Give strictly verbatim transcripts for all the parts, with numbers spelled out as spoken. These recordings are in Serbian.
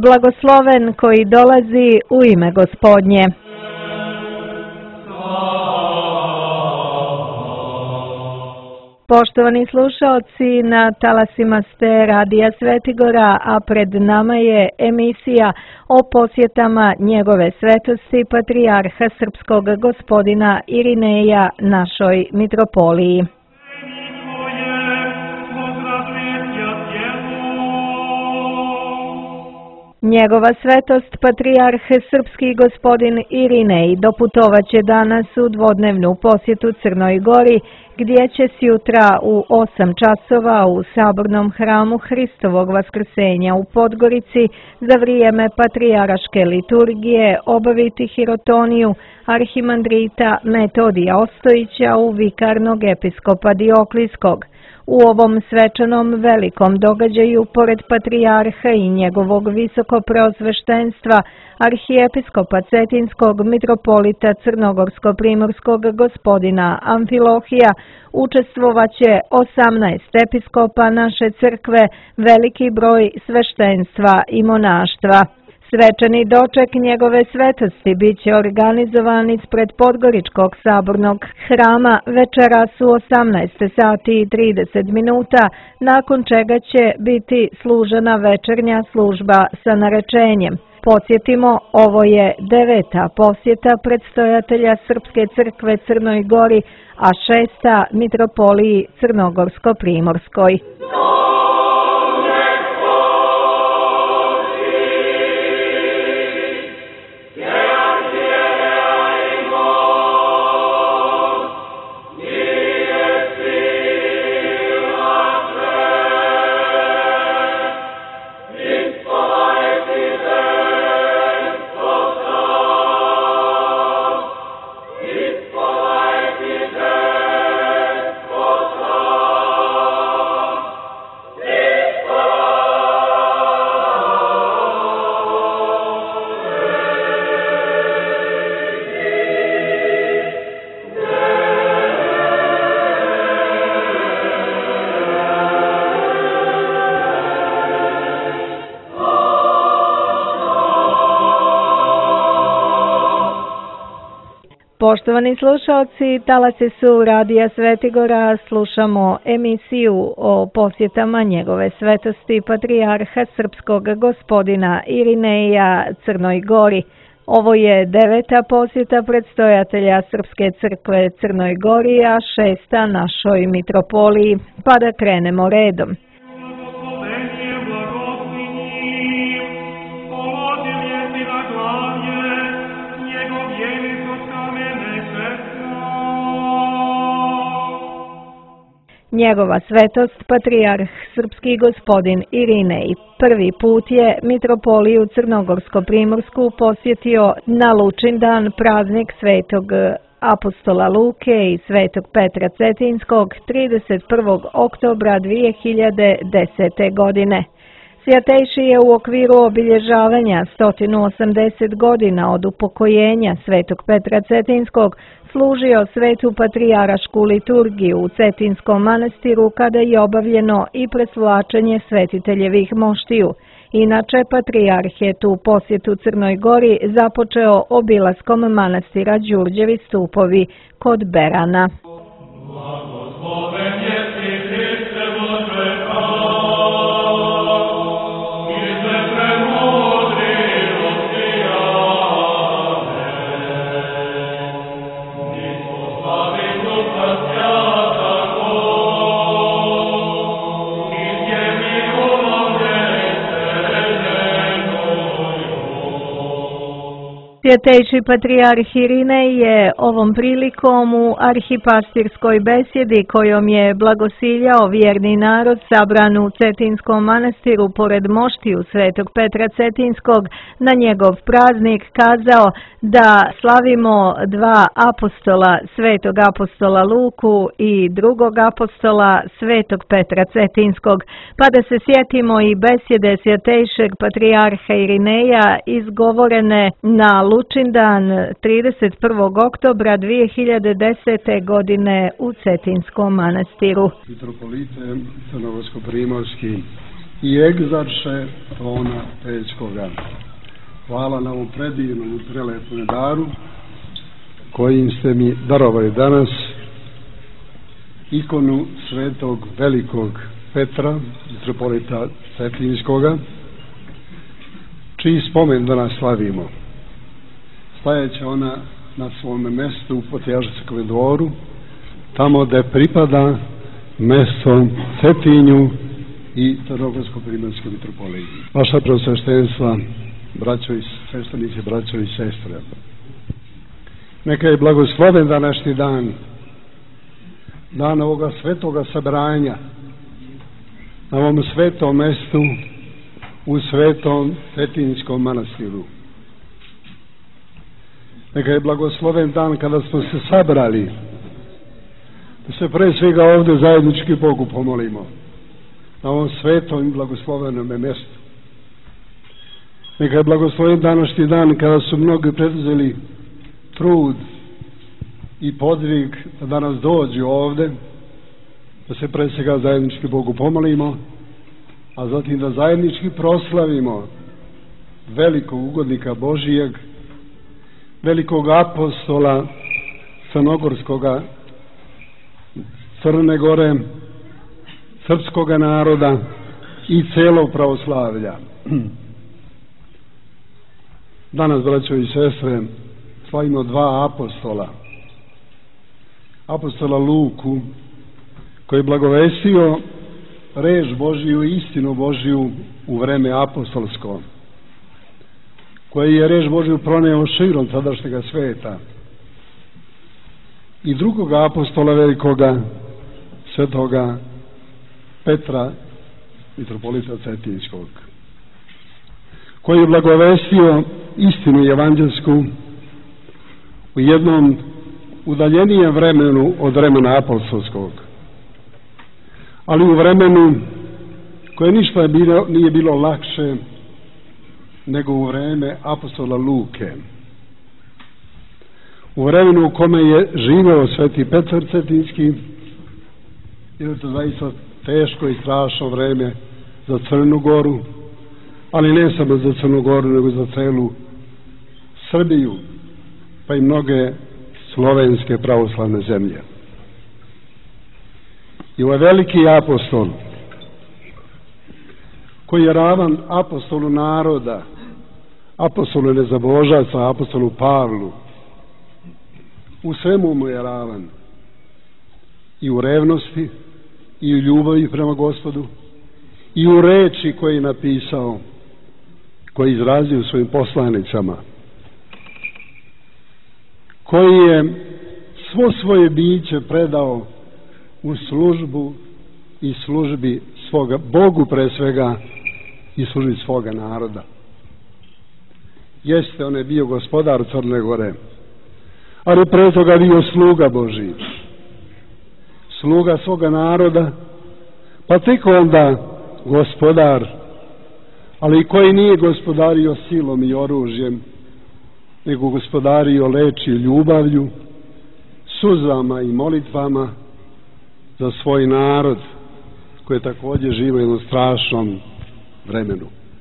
blagosloven koji dolazi u ime Gospodnje. Poštovani slušaoci, na talasima ste Radija Svetigora, a pred nama je emisija o posjetama njegove svetosti patrijarha srpskog gospodina Irineja našoj mitropoliji. Njegova svetost patrijarh srpski gospodin Irinej doputovaće danas u dvodnevnu posjetu Crnoj Gori, gdje će sjutra u osam časova u sabornom hramu Hristovog vaskrsenja u Podgorici za vrijeme patrijaraške liturgije obaviti hirotoniju arhimandrita Metodija Ostojića u vikarnog episkopa Dioklijskog. U ovom svečanom velikom događaju, pored patrijarha i njegovog visokopreosveštenstva, arhijepiskopa Cetinskog mitropolita Crnogorsko-primorskog gospodina Amfilohija, učestvovaće osamnaest episkopa naše crkve, veliki broj sveštenstva i monaštva. Svečani doček njegove svetosti bit će organizovan ispred Podgoričkog sabornog hrama večeras u osamnaest sati i trideset minuta, nakon čega će biti služena večernja služba sa narečenjem. Podsjetimo, ovo je deveta posjeta predstojatelja Srpske crkve Crnoj Gori, a šesta mitropoliji Crnogorsko-primorskoj. Poštovani slušalci, talasi su Radija Svetigora, slušamo emisiju o posjetama njegove svetosti patrijarha srpskog gospodina Irineja Crnoj Gori. Ovo je deveta posjeta predstojatelja Srpske crkve Crnoj Gori, a šesta našoj mitropoliji, pa da krenemo redom. Njegova svetost, patrijarh srpski gospodin Irinej, prvi put je mitropoliju Crnogorsko-primorsku posjetio na Lučindan, praznik svetog apostola Luke i svetog Petra Cetinskog, trideset prvog oktobra dvije hiljade desete. godine. Svjatejši je u okviru obilježavanja sto osamdeset godina od upokojenja svetog Petra Cetinskog služio svetu patrijarašku liturgiju u Cetinskom manastiru, kada je obavljeno i presvlačenje svetiteljevih moštiju. Inače, patrijarh je tu posjetu Crnoj Gori započeo obilaskom manastira Đurđevi stupovi kod Berana. Svjetejši patrijarh Irinej je ovom prilikom u arhipastirskoj besjedi, kojom je blagosiljao vjerni narod sabran u Cetinskom manastiru pored moštiju svetog Petra Cetinskog na njegov praznik, kazao da slavimo dva apostola, svetog apostola Luku i drugog apostola svetog Petra Cetinskog, pa da se sjetimo i besjede svjetejšeg patrijarha Irineja izgovorene na Lučindan trideset prvog oktobra dvije hiljade desete. godine u Cetinskom manastiru. Mitropolite Crnogorsko-primorski, i egzarše trona Pećkoga. Hvala na ovom predivnom i prelepom daru kojim ste mi darovali danas, ikonu svetog velikog Petra, mitropolita Cetinjskoga, čiji spomen danas slavimo. Stajeće ona na svom mjestu u Patrijarškom dvoru, tamo gde pripada mesto Cetinju i Crnogorsko-primorskoj mitropoliji. Vaša preosveštenstva, braćo i sveštenici, braćo i sestre, neka je blagosloven današnji dan, dan ovoga svetoga sabranja, na ovom svetom mestu u svetom Cetinjskom manastiru. Neka je blagosloven dan kada smo se sabrali, da se pre svega ovdje zajednički Bogu pomolimo, na ovom svetom i blagoslovenom mjestu. Neka je blagosloven današnji dan kada su mnogi preduzeli trud i podvig da danas dođu ovdje, da se pre svega zajednički Bogu pomolimo, a zatim da zajednički proslavimo velikog ugodnika Božijeg, velikog apostola crnogorskoga, Crne Gore, srpskoga naroda i celog pravoslavlja. Danas, braćo i sestre, slavimo dva apostola. Apostola Luku, koji je blagovestio reč Božiju i istinu Božiju u vreme apostolsko, koji je reč Božiju proneo širom sadašnjega sveta. I drugog apostola velikoga, svetoga Petra, mitropolita Cetinjskog, koji je blagovestio istinu evanđelsku u jednom udaljenijem vremenu od vremena apostolskog, ali u vremenu koje ništa je bilo, nije bilo lakše nego u vreme apostola Luke, u vremenu u kome je živeo sveti Petar Cetinjski, jer je to zaista teško i strašno vreme za Crnu Goru, ali ne samo za Crnu Goru, nego za celu Srbiju, pa i mnoge slovenske pravoslavne zemlje. I ovaj veliki apostol, koji je ravan apostolu naroda, apostolu nezabožaca, apostolu Pavlu, u svemu mu je ravan, i u revnosti, i u ljubavi prema Gospodu, i u reči koje je napisao, koje je izrazio u svojim poslanicama, koji je svo svoje biće predao u službu i službi svoga, Bogu pre svega, i službi svoga naroda. Jeste, on je bio gospodar Crne Gore, ali pre toga bio sluga Božiji, sluga svoga naroda, pa tek onda gospodar, ali koji nije gospodario silom i oružjem, nego gospodario leči ljubavlju, suzama i molitvama za svoj narod, koji je također živo u jednom strašnom vremenu.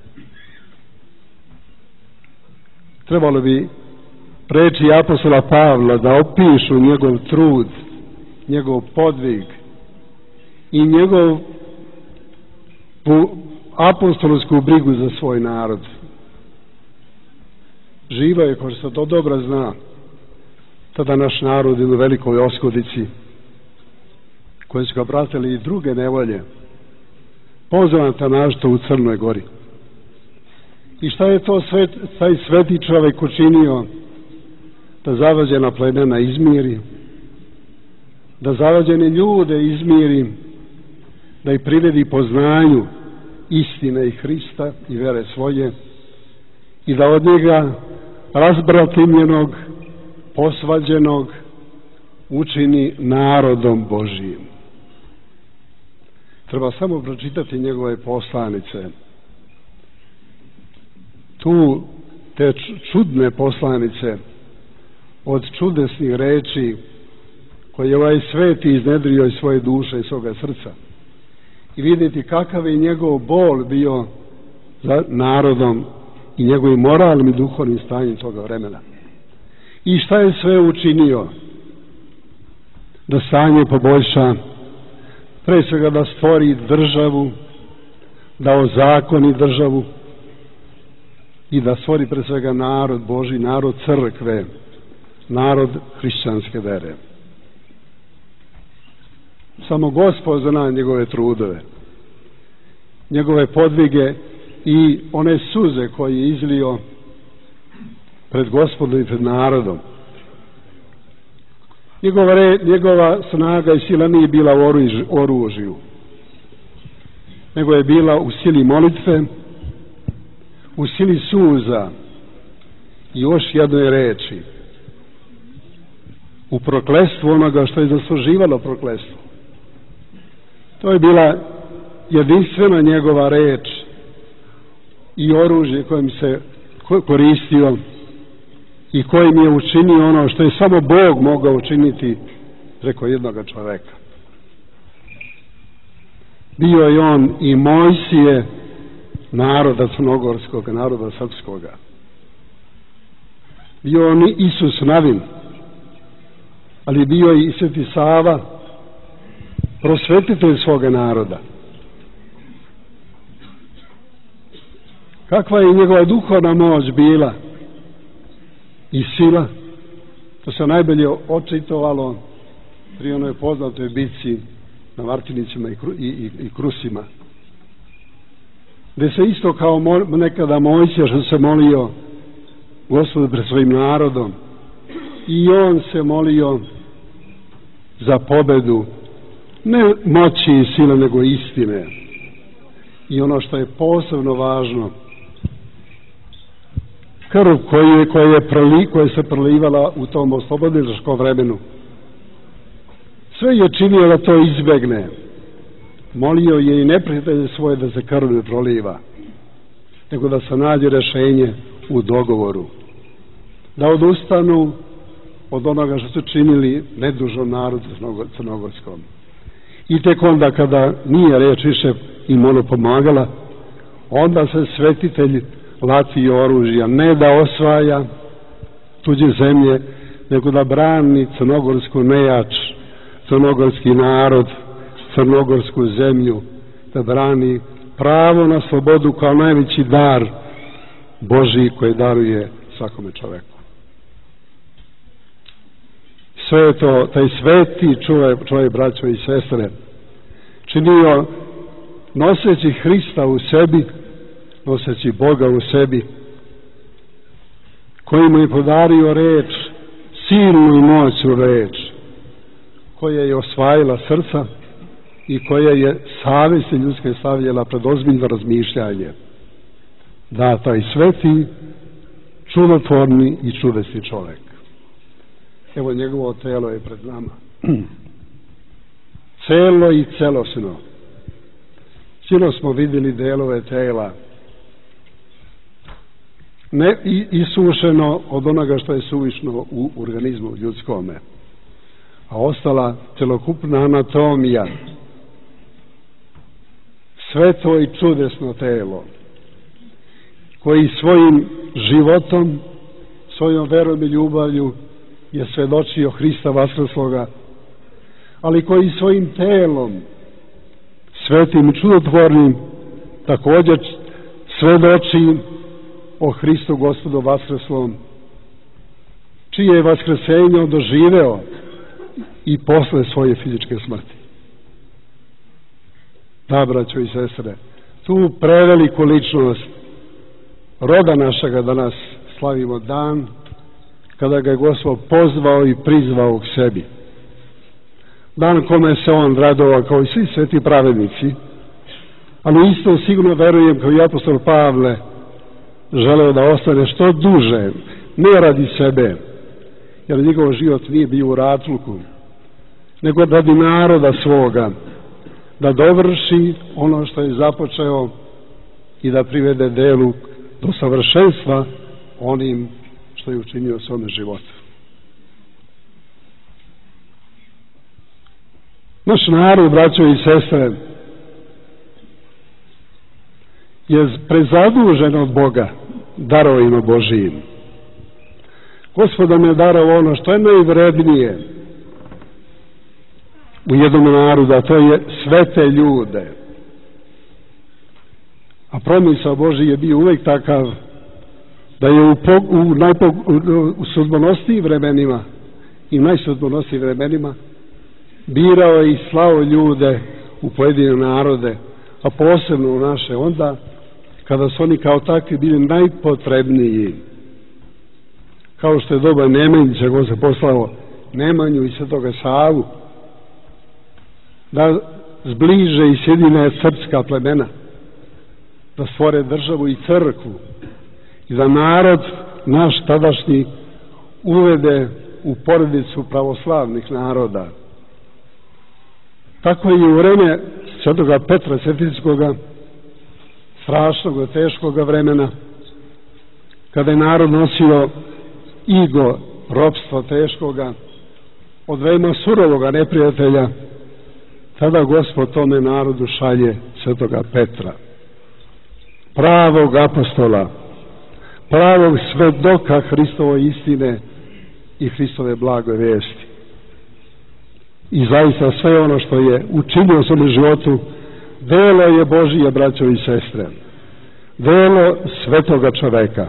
Trebalo bi reči apostola Pavla da opišu njegov trud, njegov podvig i njegov apostolsku brigu za svoj narod. Živo je, ko što to dobro zna, tada naš narod u velikoj oskudici, koji su ga pratili i druge nevolje, poznata našto u Crnoj Gori. I šta je to svet, taj sveti čovjek učinio da zavađena plemena izmiri, da zavađene ljude izmiri, da ih privedi poznanju istine i Hrista i vere svoje, i da od njega razbratimljenog, posvađenog učini narodom Božijim. Treba samo pročitati njegove poslanice. Tu te čudne poslanice od čudesnih reči koje je ovaj sveti iznedrio iz svoje duše i svoga srca i vidjeti kakav je njegov bol bio za narodom i njegovim moralnim i duhovnim stanjem toga vremena. I šta je sve učinio da stanje poboljša, pre svega da stvori državu, da ozakoni državu i da stvori pre svega narod Božji, narod crkve, narod hrišćanske vere. Samo Gospod zna njegove trudove, njegove podvige i one suze koje je izlio pred Gospodom i pred narodom. Njegova, re, njegova snaga i sila nije bila u oružju, nego je bila u sili molitve, u sili suza i još jednoj reči, u prokletstvu onoga što je zasluživalo prokletstvo. To je bila jedinstvena njegova reč i oružje kojim se koristio i kojim je učinio ono što je samo Bog mogao učiniti preko jednoga čoveka. Bio je on i Mojsije naroda crnogorskog, naroda srpskoga. Bio on i Isus Navin, ali bio je i Sveti Sava, prosvetitelj svoga naroda. Kakva je njegova duhovna moć bila i sila, to se najbolje očitovalo pri onoj poznatoj bitci na Vartinicima i, i, i, i Krusima, gde se isto kao mo, nekada Mojsija što se molio Gospodu pred svojim narodom, i on se molio za pobedu, ne moći i sile, nego istine. I ono što je posebno važno, krv koju je, koja je, prali, koja se prolivala u tom oslobodilačkom vremenu, sve je činio da to izbegne. Molio je i neprijatelje svoje da se krv ne proliva, nego da se nađe rešenje u dogovoru, da odustanu od onoga što su činili nedužnom narodu crnogorskom. I tek onda kada nije reč više im ono pomagala, onda se svetitelj lati oružja, ne da osvaja tuđe zemlje, nego da brani crnogorsku nejač, crnogorski narod, crnogorsku zemlju, da brani pravo na slobodu kao najveći dar Božji koji daruje svakome čoveku. Sve je to, taj sveti čovjek, čovjek, braćo i sestre, činio noseći Hrista u sebi, noseći Boga u sebi, koji mu je podario reč, silnu i moćnu reč, koja je osvajala srca i koja je savjesti ljudske stavljala pred ozbiljno razmišljanje. Da, taj sveti, čudotvorni i čudesni čovjek. Evo, njegovo telo je pred nama. Celo i celosno. Sino smo vidjeli delove tela, ne isušeno od onoga što je suvišno u organizmu ljudskome, a ostala celokupna anatomija, sveto i čudesno telo, koji svojim životom, svojom verom i ljubavlju je svedočio Hrista vaskrsloga, ali koji svojim telom, svetim i čudotvornim, također svedoči o Hristu Gospodu vaskrslom, čije je vaskrsenje doživeo i posle svoje fizičke smrti. Da, braćo i sestre, tu preveliku ličnost roda našega danas slavimo dan kada ga je Gospod pozvao i prizvao k sebi. Dan kome se on radovao kao i svi sveti pravednici, ali isto sigurno verujem kao i apostol Pavle želeo da ostane što duže, ne radi sebe, jer njegov život nije bio u ratluku, nego radi naroda svoga, da dovrši ono što je započeo i da privede delu do savršenstva onim što je učinio svome životu. Naš narod, braćo i sestre, je prezadužen od Boga darovima Božijim. Gospod nam je darovao ono što je najvrednije u jednom narodu, a to je svete ljude. A promisao Božji je bio uvek takav da je u, po, u, najpo, u, u sudbonosnijim vremenima i najsudbonosnijim vremenima birao i slao ljude u pojedine narode, a posebno u naše, onda kada su oni kao takvi bili najpotrebniji. Kao što je doba Nemanjića, ko se poslao Nemanju i Svetoga Savu da zbliže i sjedine srpska plemena, da stvore državu i crkvu i da narod naš tadašnji uvede u porodicu pravoslavnih naroda. Tako je i u vreme Svetoga Petra Cetinskoga, strašnog, teškog vremena, kada je narod nosio igo ropstva teškoga od veoma surovoga neprijatelja, tada Gospod tome narodu šalje Svetoga Petra, pravog apostola, pravog svedoka Hristove istine i Hristove blagoj vesti. I zaista sve ono što je učinio u svom životu delo je Božije, braćo i sestre, delo svetoga čoveka,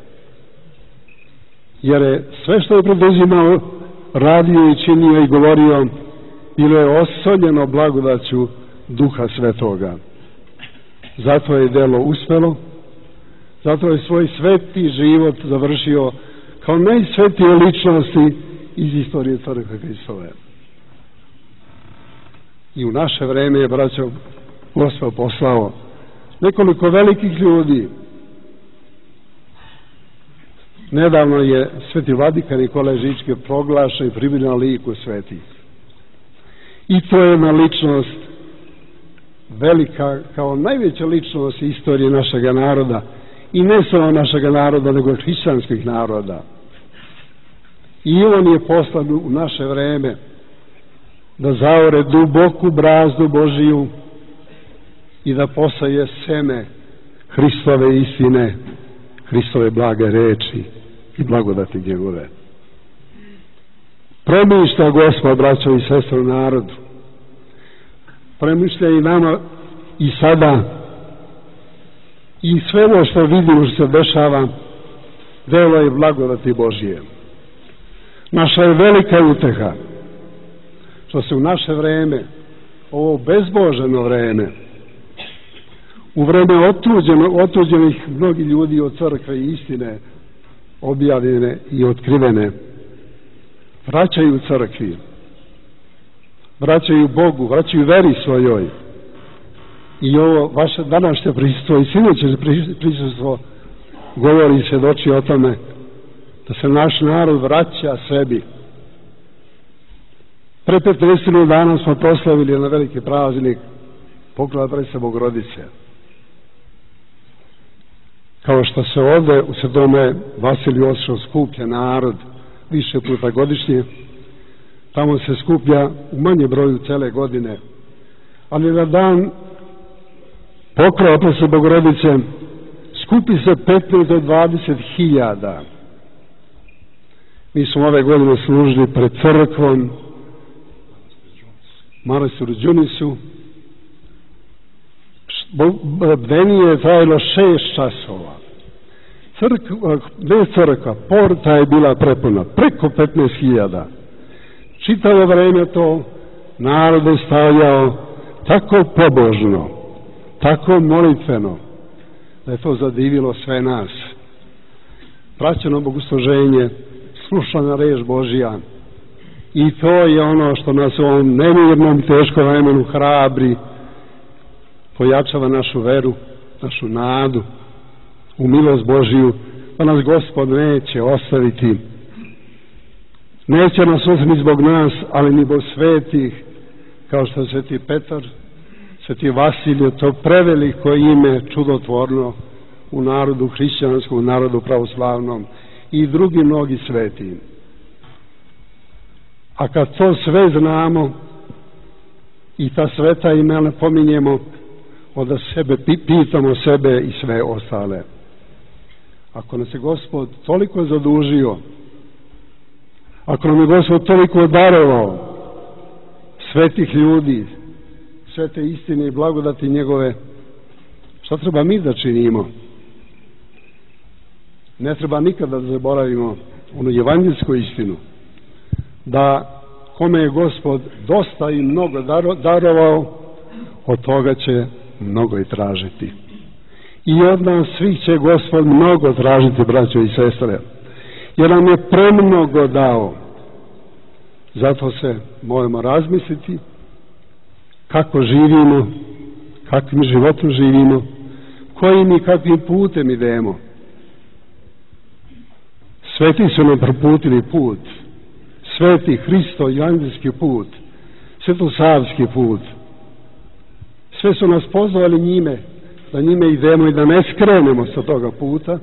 jer je sve što je preduzimao, radio i činio i govorio bilo je osoljeno blagodaću Duha Svetoga. Zato je delo uspelo, zato je svoj sveti život završio kao najsvetije ličnosti iz istorije Crkve Hristove. I u naše vreme je, braćo, Gospod poslao nekoliko velikih ljudi. Nedavno je sveti vladika Nikola Žički proglašen i primljen na liku svetih. I to je jedna ličnost velika, kao najveća ličnost istorije našega naroda, i ne samo našega naroda, nego i hrišćanskih naroda. I on je poslan u naše vreme da zaore duboku brazdu Božiju i da posaje seme Hristove istine, Hristove blage reči i blagodati njegove. Premišlja Gospod, braćo i sestre, u narodu. Premišlja i nama i sada. I sve ovo što vidimo što se dešava, delo je blagodati Božije. Naša je velika uteha što se u naše vreme, ovo bezboženo vreme, u vreme otuđeno, otuđenih mnogi ljudi od crkve i istine, objavljene i otkrivene, vraćaju crkvi, vraćaju Bogu, vraćaju veri svojoj. I ovo vaše današnje prisustvo i sinoće prisustvo govori i svjedoči o tome da se naš narod vraća sebi. Pre petnaest dana smo proslavili na veliki praznik poklona Presve Bogorodice. Kao što se ovde u Svetome Vasiliju Ostroškom skuplja narod više puta godišnje, tamo se skuplja u manje broju cele godine, ali na dan poklona Presve Bogorodice skupi se petnaest do dvadeset hiljada. Mi smo ove godine služili pred crkvom manastiru Đunisu. Bdenije je trajalo šest časova. Crkva, ne crkva, porta je bila prepuna, preko petnaest hiljada. Čitavo vreme to narod je stavljao tako pobožno, tako molitveno, da je to zadivilo sve nas. Praćeno bogosluženje, slušana reč Božja, i to je ono što nas u ovom nemirnom teškom vremenu hrabri, pojačava našu veru, našu nadu u milost Božiju, pa nas Gospod neće ostaviti. Neće nas ostaviti zbog nas, ali ni zbog svetih, kao što je sveti Petar, sveti Vasilije, to preveliko ime čudotvorno u narodu hrišćanskom, u narodu pravoslavnom, i drugi mnogi sveti. A kad to sve znamo i ta sveta imena pominjemo, onda sebe pitamo sebe i sve ostale. Ako nas je Gospod toliko zadužio, ako nam je Gospod toliko darovao svetih ljudi, sve te istine i blagodati njegove, šta treba mi da činimo? Ne treba nikada da zaboravimo onu evanđelsku istinu, da kome je Gospod dosta i mnogo darovao, od toga će mnogo i tražiti. I od nas svih će Gospod mnogo tražiti, braćo i sestre, jer nam je premnogo dao. Zato se moramo razmisliti kako živimo, kakvim životom živimo, kojim i kakvim putem idemo. Sveti su nam proputili put, sveti Hristo evanđelski put, svetosavski put. Sve su nas pozvali njime, da njime idemo i da ne skrenemo sa toga puta,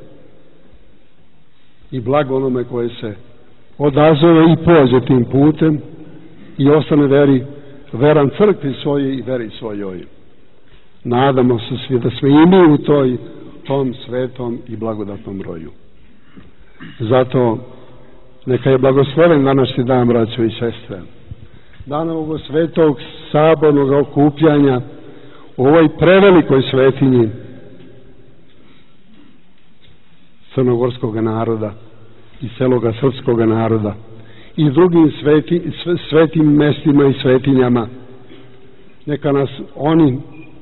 i blago onome koje se odazove i pođe tim putem i ostane veri, veran crkvi svojoj i veri svojoj. Nadamo se svi da smo i mi u toj, tom svetom i blagodatnom roju. Zato neka je blagosloven današnji dan, braćo i sestre, dan ovog svetog sabornog okupljanja u ovoj prevelikoj svetinji crnogorskog naroda i celoga srpskog naroda i drugim sveti, svetim mestima i svetinjama. Neka nas oni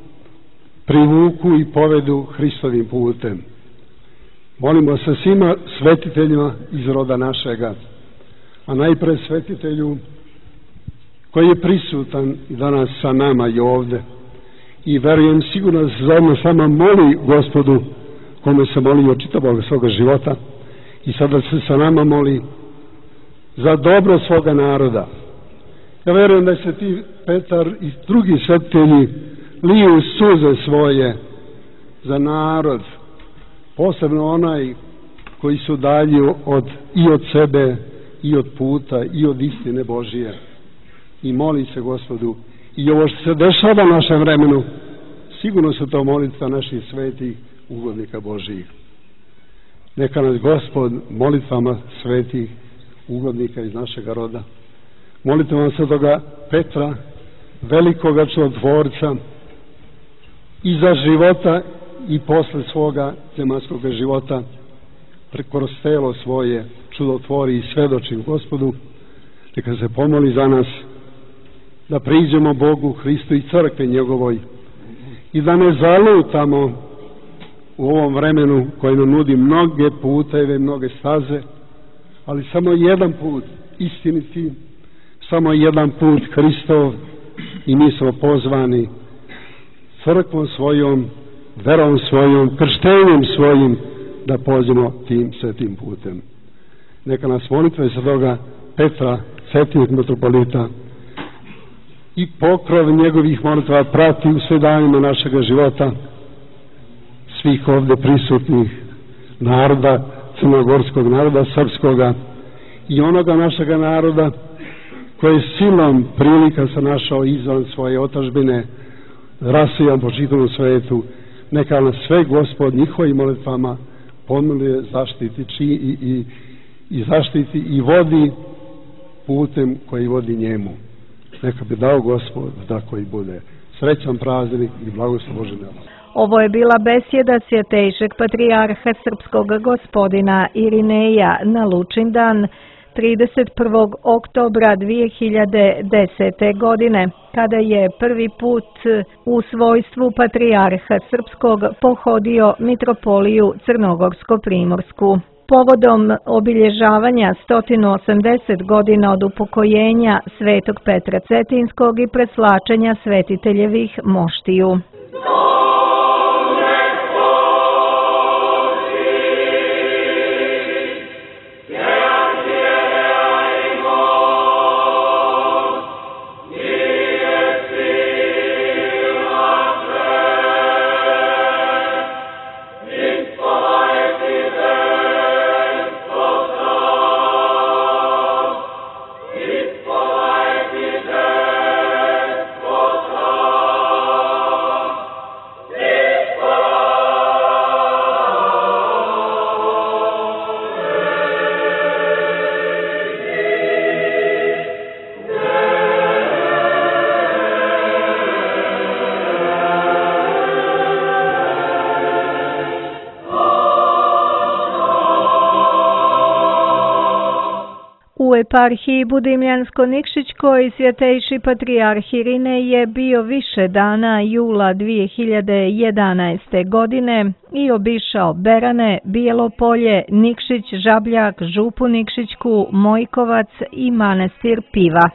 privuku i povedu Hristovim putem. Molimo se svima svetiteljima iz roda našega, a najpre svetitelju koji je prisutan i danas sa nama i ovde, i verujem sigurno da se zajedno sama moli Gospodu, kome se molio čitavog svoga života, i sada se sa nama moli za dobro svoga naroda. Ja verujem da se ti Petar i drugi svetitelji liju suze svoje za narod, posebno onaj koji su dalji od, i od sebe, i od puta, i od istine Božije. I moli se Gospodu. I ovo što se dešava u našem vremenu, sigurno su to molitva naših svetih ugodnika Božijih. Neka nas Gospod molitvama svetih ugodnika iz našega roda, molitvama svetoga Petra, velikoga čudotvorca, i za života i posle svoga zemaljskog života, kroz telo svoje čudotvori i svedoči Gospodu. Neka se pomoli za nas da priđemo Bogu, Hristu i crkvi njegovoj, i da ne zalutamo u ovom vremenu koji nam nudi mnoge puteve, mnoge staze, ali samo jedan put istiniti, samo jedan put Hristov, i mi smo pozvani crkvom svojom, verom svojom, krštenjem svojim da pođemo tim svetim putem. Neka nas molitve sa toga Petra, svetijeg metropolita, i pokrov njegovih molitva prati u sve danima našega života, svih ovde prisutnih naroda, crnogorskog naroda, srpskoga, i onoga našega naroda koji je silom prilika se našao izvan svoje otadžbine, rasijan po čitavom svetu. Neka nas sve Gospod njihovim molitvama pomiluje, zaštiti či, i, i, i zaštiti i vodi putem koji vodi njemu. Neka bi dao Gospod da koji bude. Srećan praznik i blagoslov Božje na vas. Ovo je bila besjeda svjetejšeg patrijarha srpskog gospodina Irineja na Lučin dan trideset prvog oktobra dvije hiljade desete. godine, kada je prvi put u svojstvu patrijarha srpskog pohodio mitropoliju Crnogorsko-primorsku. Povodom obilježavanja sto osamdeset godina od upokojenja svetog Petra Cetinskog i preslačenja svetiteljevih moštiju. eparhiji Budimljansko-Nikšićkoj svjetejši patrijarh Irinej je bio više dana jula dvije hiljade jedanaeste. godine i obišao Berane, Bijelo Polje, Nikšić, Žabljak, Župu Nikšićku, Mojkovac i manastir Piva.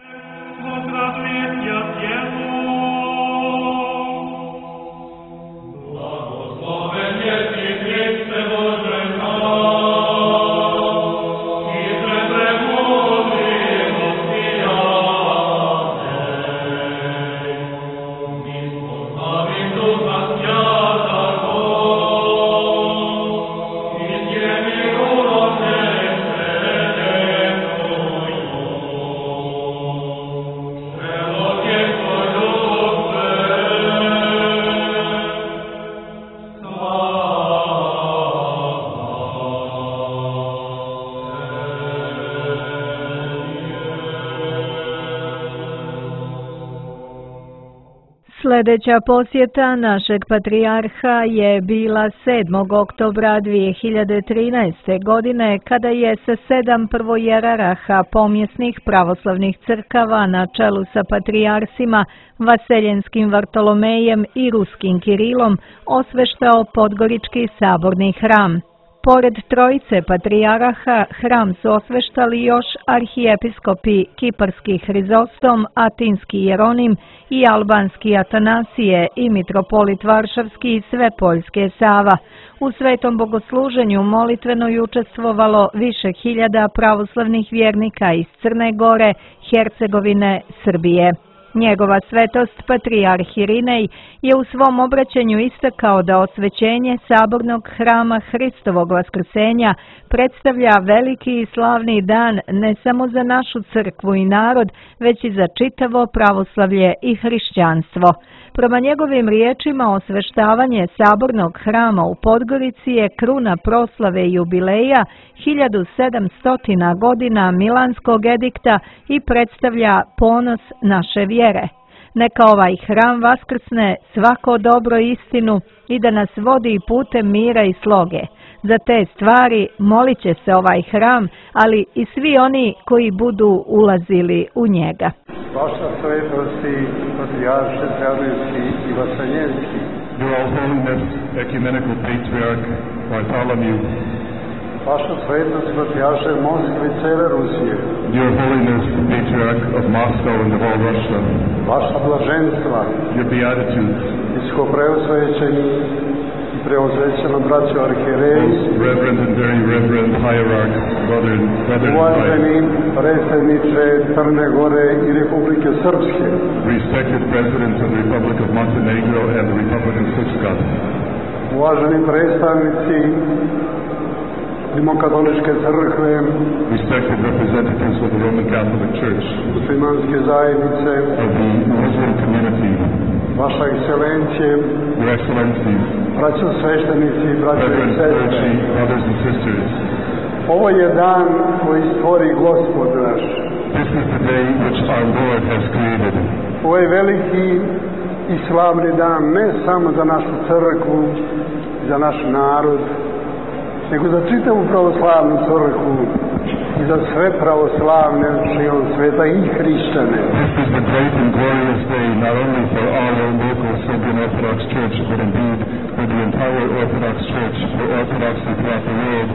Sljedeća posjeta našeg patrijarha je bila sedmog oktobra dvije hiljade trinaeste. godine kada je sa sedam prvojeraraha pomjesnih pravoslavnih crkava na čelu sa patrijarsima Vaseljenskim Vartolomejem i Ruskim Kirilom osveštao Podgorički saborni hram. Pored trojice patrijaraha, hram su osveštali još arhijepiskopi Kiparski Hrizostom, Atinski Jeronim i Albanski Atanasije i mitropolit Varšavski i Svepoljske Sava. U svetom bogosluženju molitveno je učestvovalo više hiljada pravoslavnih vjernika iz Crne Gore, Hercegovine, Srbije. Njegova svetost, patrijarh Irinej, je u svom obraćanju istakao da osvećenje sabornog hrama Hristovog vaskrsenja predstavlja veliki i slavni dan ne samo za našu crkvu i narod, već i za čitavo pravoslavlje i hrišćanstvo. Prema njegovim riječima, osveštavanje sabornog hrama u Podgorici je kruna proslave i jubileja hiljadu sedamsto godina Milanskog edikta i predstavlja ponos naše vjere. Neka ovaj hram vaskrsne svako dobro i istinu i da nas vodi putem mira i sloge. Za te stvari molit će se ovaj hram, ali i svi oni koji budu ulazili u njega. Vaša svetosti, patrijarše Crnogorski i Vaseljenski, Your All Holiness Ecumenical Patriarch Bartholomew, Vaša svetost, patrijarše Moskve i cele Rusije, Your Holiness Patriarch of Moscow and of all Russia, Vaša blaženstva, Your Beatitudes, viskopreosvećeni i preosvećeno braćo arhijereji, Most Reverend and Very Reverend Hierarchs, Brother and Brother in uvaženi predsjedniče Crne Gore i Republike Srpske, respected President of the Republic of Montenegro and the Republic of Srpska, uvaženi predstavnici Rimokatoličke crkve, respected representatives of the Roman Catholic Church, muslimanske zajednice, of the Muslim community, Vaša ekscelencije, Your Excellencies, braćo sveštenici, braćo i Reverend sestre. clergy, brothers and sisters, Ovo je dan koji stvori Gospod naš. this is the day which our Lord has created. Ovo je veliki i slavni dan ne samo za našu crkvu, za naš narod, nego za čitavu pravoslavnu crkvu i za sve pravoslavne širom sveta i hrišćane. This is the great and glorious day not only for our local Serbian Orthodox Church, but indeed for the entire Orthodox Church, for Orthodoxy throughout the world.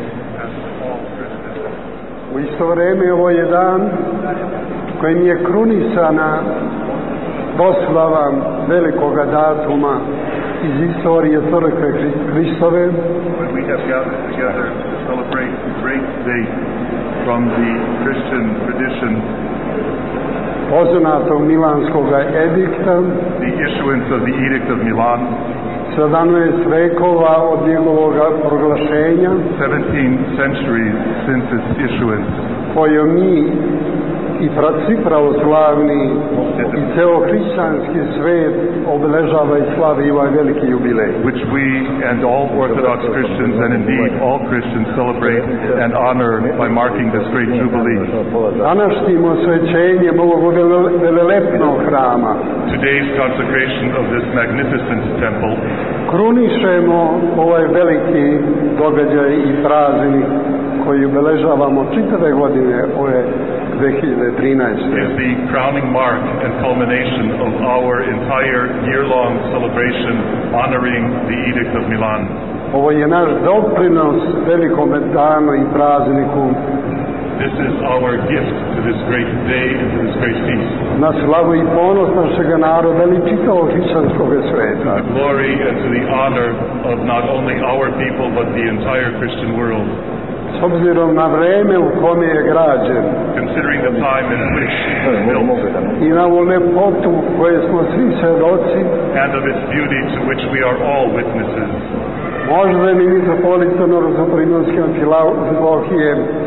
U isto vreme ovo je dan kojim je krunisana proslava velikoga datuma iz istorije Crkve Hristove, When we have gathered together to celebrate the great day from the Christian tradition, poznatog Milanskog edikta, the issuance of the Edict of Milan, sedamnaest vekova od njegovog proglašenja, seventeen centuries since its issuance, koju mi i svi pravoslavni i ceo hrišćanski svet obeležava i slavi ovaj veliki jubilej. which we and all Orthodox Christians and indeed all Christians celebrate and honor by marking this great jubilee. Današnjim osvećenjem ovog velelepnog hrama Today's consecration of this magnificent temple krunišemo ovaj veliki događaj i praznik koji obeležavamo čitave godine ove dve hiljade trinaeste. is the crowning mark and culmination of our entire year-long celebration honoring the Edict of Milan. Ovo je naš doprinos velikom danu i prazniku This is our gift to this great day and to this great feast. na slavu i ponos našega naroda i čitavog hrišćanskog sveta. The glory and to the honor of not only our people but the entire Christian world. S obzirom na vreme u kome je građen Considering the time in which it was built i na ovu lepotu koje smo svi svedoci, and of its beauty to which we are all witnesses. možda mi mitropolit Norzo-Primorske Amfilohije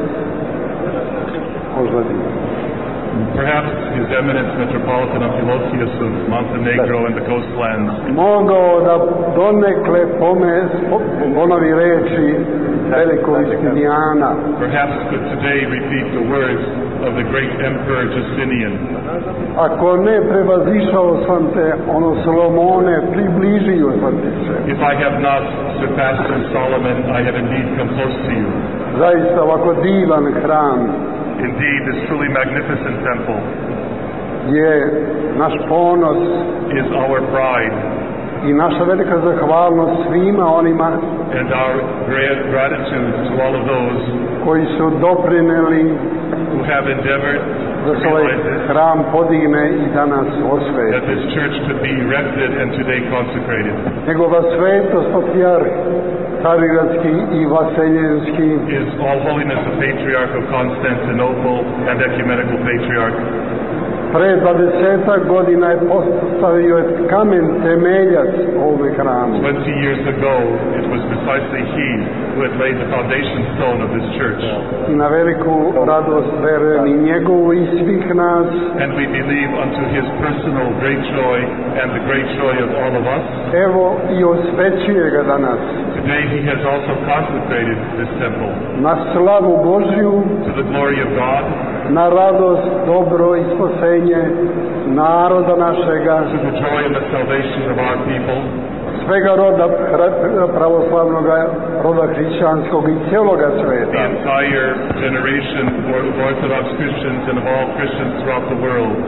možda bi. Perhaps His Eminence Metropolitan Amphilochius of Montenegro and the coastlands mogao da donekle pomes, ponovi reči velikog Justinijana. perhaps could today repeat the words of the great Emperor Justinian. Ako ne prevazišao sam te, ono Solomone, približio sam ti se. If I have not surpassed you, Solomon, I have indeed come close to you. Zaista ovako divan hram Indeed, this truly magnificent temple je naš ponos is our pride i naša velika zahvalnost svima onima and our great gratitude to all of those koji su doprineli who have endeavored da to se ovaj realize this, hram podigne i danas that osveti. this church could be erected and today consecrated. Njegova svetost, patrijarh Carigradski i Vaseljenski, His All Holiness the Patriarch of Constantinople and Ecumenical Patriarch pre dvadesetak godina je postavio kamen temeljac ovome hramu. twenty years ago, it was precisely he who had laid the foundation stone of this church. I na veliku radost verujem i njegovu i svih nas, And we believe unto his personal great joy and the great joy of all of us. evo i osvećuje ga danas Today he has also consecrated this temple na slavu Božju, to the glory of God, na radost, dobro i spasenje naroda našega, to the joy and the salvation of our people, svega roda hra- pravoslavnog roda hrišćanskog i cijeloga the sveta. entire generation of Orthodox Christians and of all Christians throughout the world,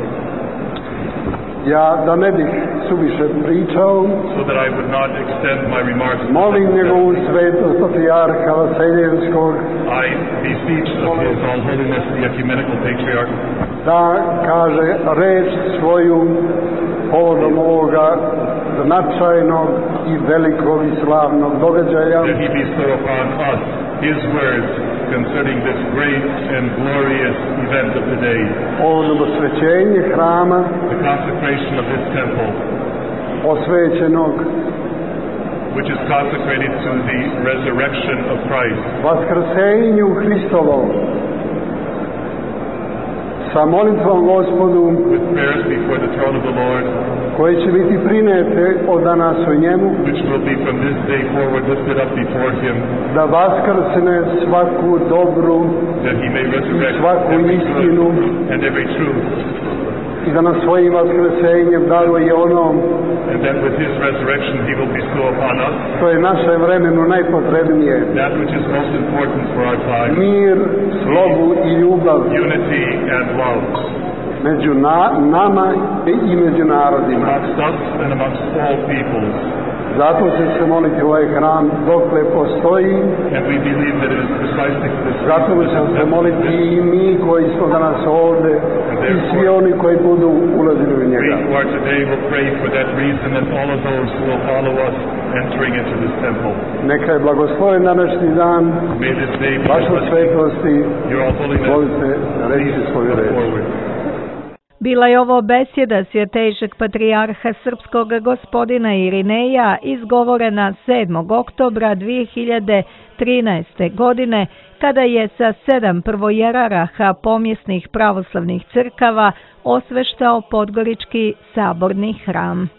Ja da ne bih suviše pričao, so that I would not extend my remarks. molim njegovu svetost patrijarha Vaseljenskog I beseech of His All Holiness the Ecumenical Patriarch da kaže reč svoju povodom ovoga značajnog i velikog i slavnog događaja, that He bestow upon us His words concerning this great and glorious event of today, povodom osvećenja hrama the consecration of this temple, osvećenog which is consecrated to the resurrection of Christ, vaskrsenju Hristovom, sa molitvom Gospodu with prayers before the throne of the Lord, koje će biti prinete od danas u njemu, which will be from this day forward lifted up before Him, da vaskrsne svaku dobru that He may resurrect svaku every istinu good and every truth, i da na svojim vaskrsenjem daruje ono and that with His resurrection He will bestow upon us što je našem vremenu najpotrebnije: that which is most important for our time, mir, slobu i ljubav unity and love, među na, nama i među narodima. amongst us and amongst all peoples. Zato će se moliti ovaj hram dokle postoji, And we believe that it is precisely for this zato reason ćemo se that moliti this i mi koji smo danas ovde i svi oni koji budu ulazili u we njega. who are today will pray for that reason and all of those who will follow us entering into this temple. Neka je blagosloven današnji dan, May this day be vaša blessed. svetosti, Your all holiness, volite reći svoju come reč. forward. Bila je ovo besjeda svjetejšeg patrijarha srpskog gospodina Irineja izgovorena sedmog oktobra dvije hiljade trinaeste. godine, kada je sa sedam prvojeraraha pomjesnih pravoslavnih crkava osveštao Podgorički saborni hram.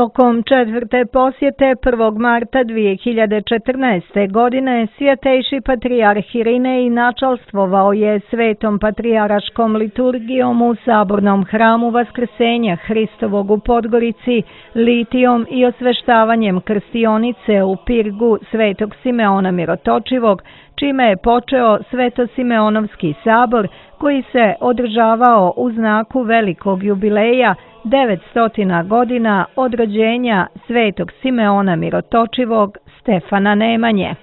Tokom četvrte posjete prvog marta dvije hiljade četrnaeste. godine Svjetejši patrijarh Irinej načalstvovao je svetom patrijarhaškom liturgijom u Sabornom hramu Vaskrsenja Hristovog u Podgorici, litijom i osveštavanjem krstionice u Pirgu svetog Simeona Mirotočivog, čime je počeo Sveto-Simeonovski sabor koji se održavao u znaku velikog jubileja devetsto godina od rođenja svetog Simeona Mirotočivog Stefana Nemanje.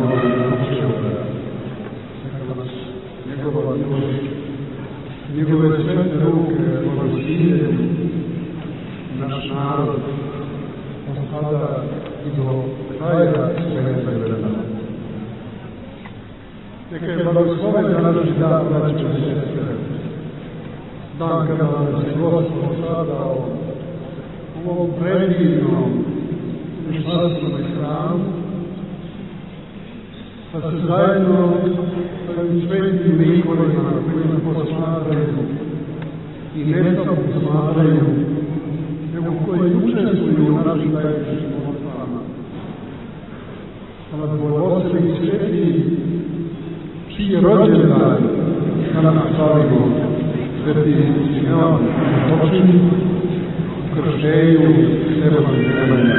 Njegove svete ruke prosije naš narod od sada i do kraja sveta vremena. Neka je blagosloven današnji dan, braće i sestre, dan kada nam se Gospod sadao u ovom predivnom meštanstvenom hramu, da se zajedno sa ovim svetim likovima koji nas posmatraju i ne samo posmatraju, nego koji učestvuju u našim zajedničkim molitvama. Da nas blagoslovi sveti čiji je rođendan danas slavimo, sveti Simeon Mirotočiv, krštenju Stefana Nemanje.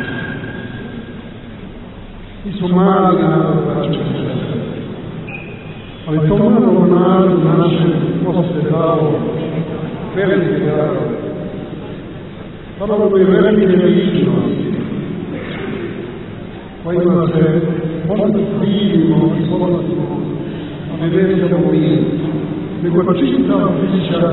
Mi smo mali narod, braće i sestre, ali to malo narod na našem Gospode dao velike darove. Dalo je velike ličnosti kojima se možda vidimo i ponosimo, ali ne samo mi, nego čitav priča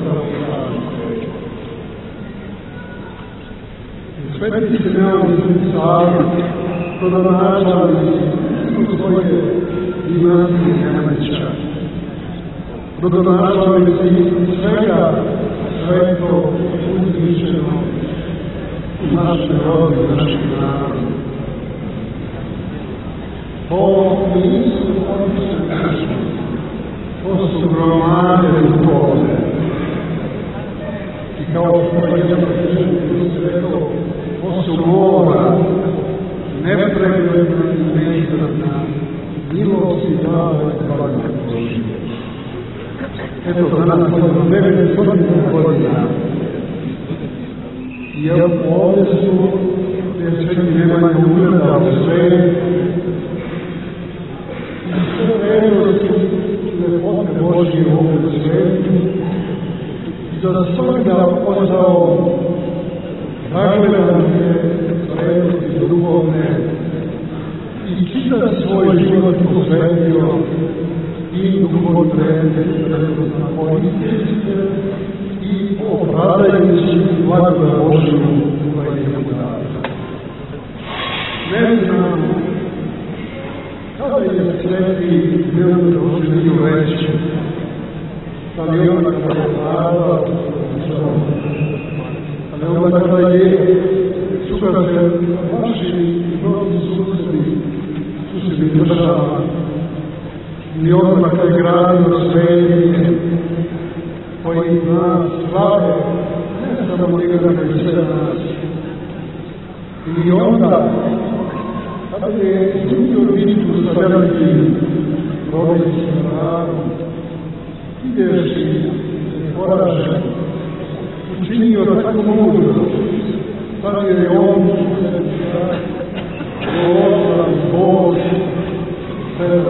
Sveti Simeon i Sava pronačali su svoje dinastije Nemanjića. Pronačali su svega sveto uzvišeno u našem rodu, u našem narodu. To nisu odlične naše, to su gromade duhovne. I kao što je jedno križanje rekao, to su mora, nepregledna i neizgledna, milost i dava i blagodat Božije. Eto, danas od devetsto godina. I ovdje su, jer Sveti Nemanja ugledao sve, i sve vrednosti lepote Božije u ovom svijetu, i za svega odao zagledane vrednosti duhovne i čitav svoj život posvetio i duhovotrenje vrednosti politike i opravdajući blagodat Božiju koja je njemu dana. Ne znam kada je Sveti Simeon doživio reći, da li ona kada je vladao, ali onda kada je su ga se vaši mnogi susedi, susedi država, ili onda kada je gradio svetike, koji nas slave, ne samo njega da i sve nas. Ili onda, kada je izgubio bitku sa velikim rodicim narodom, ideš i poražen, učinio tako mudro, sada je on Gospodan Bog sve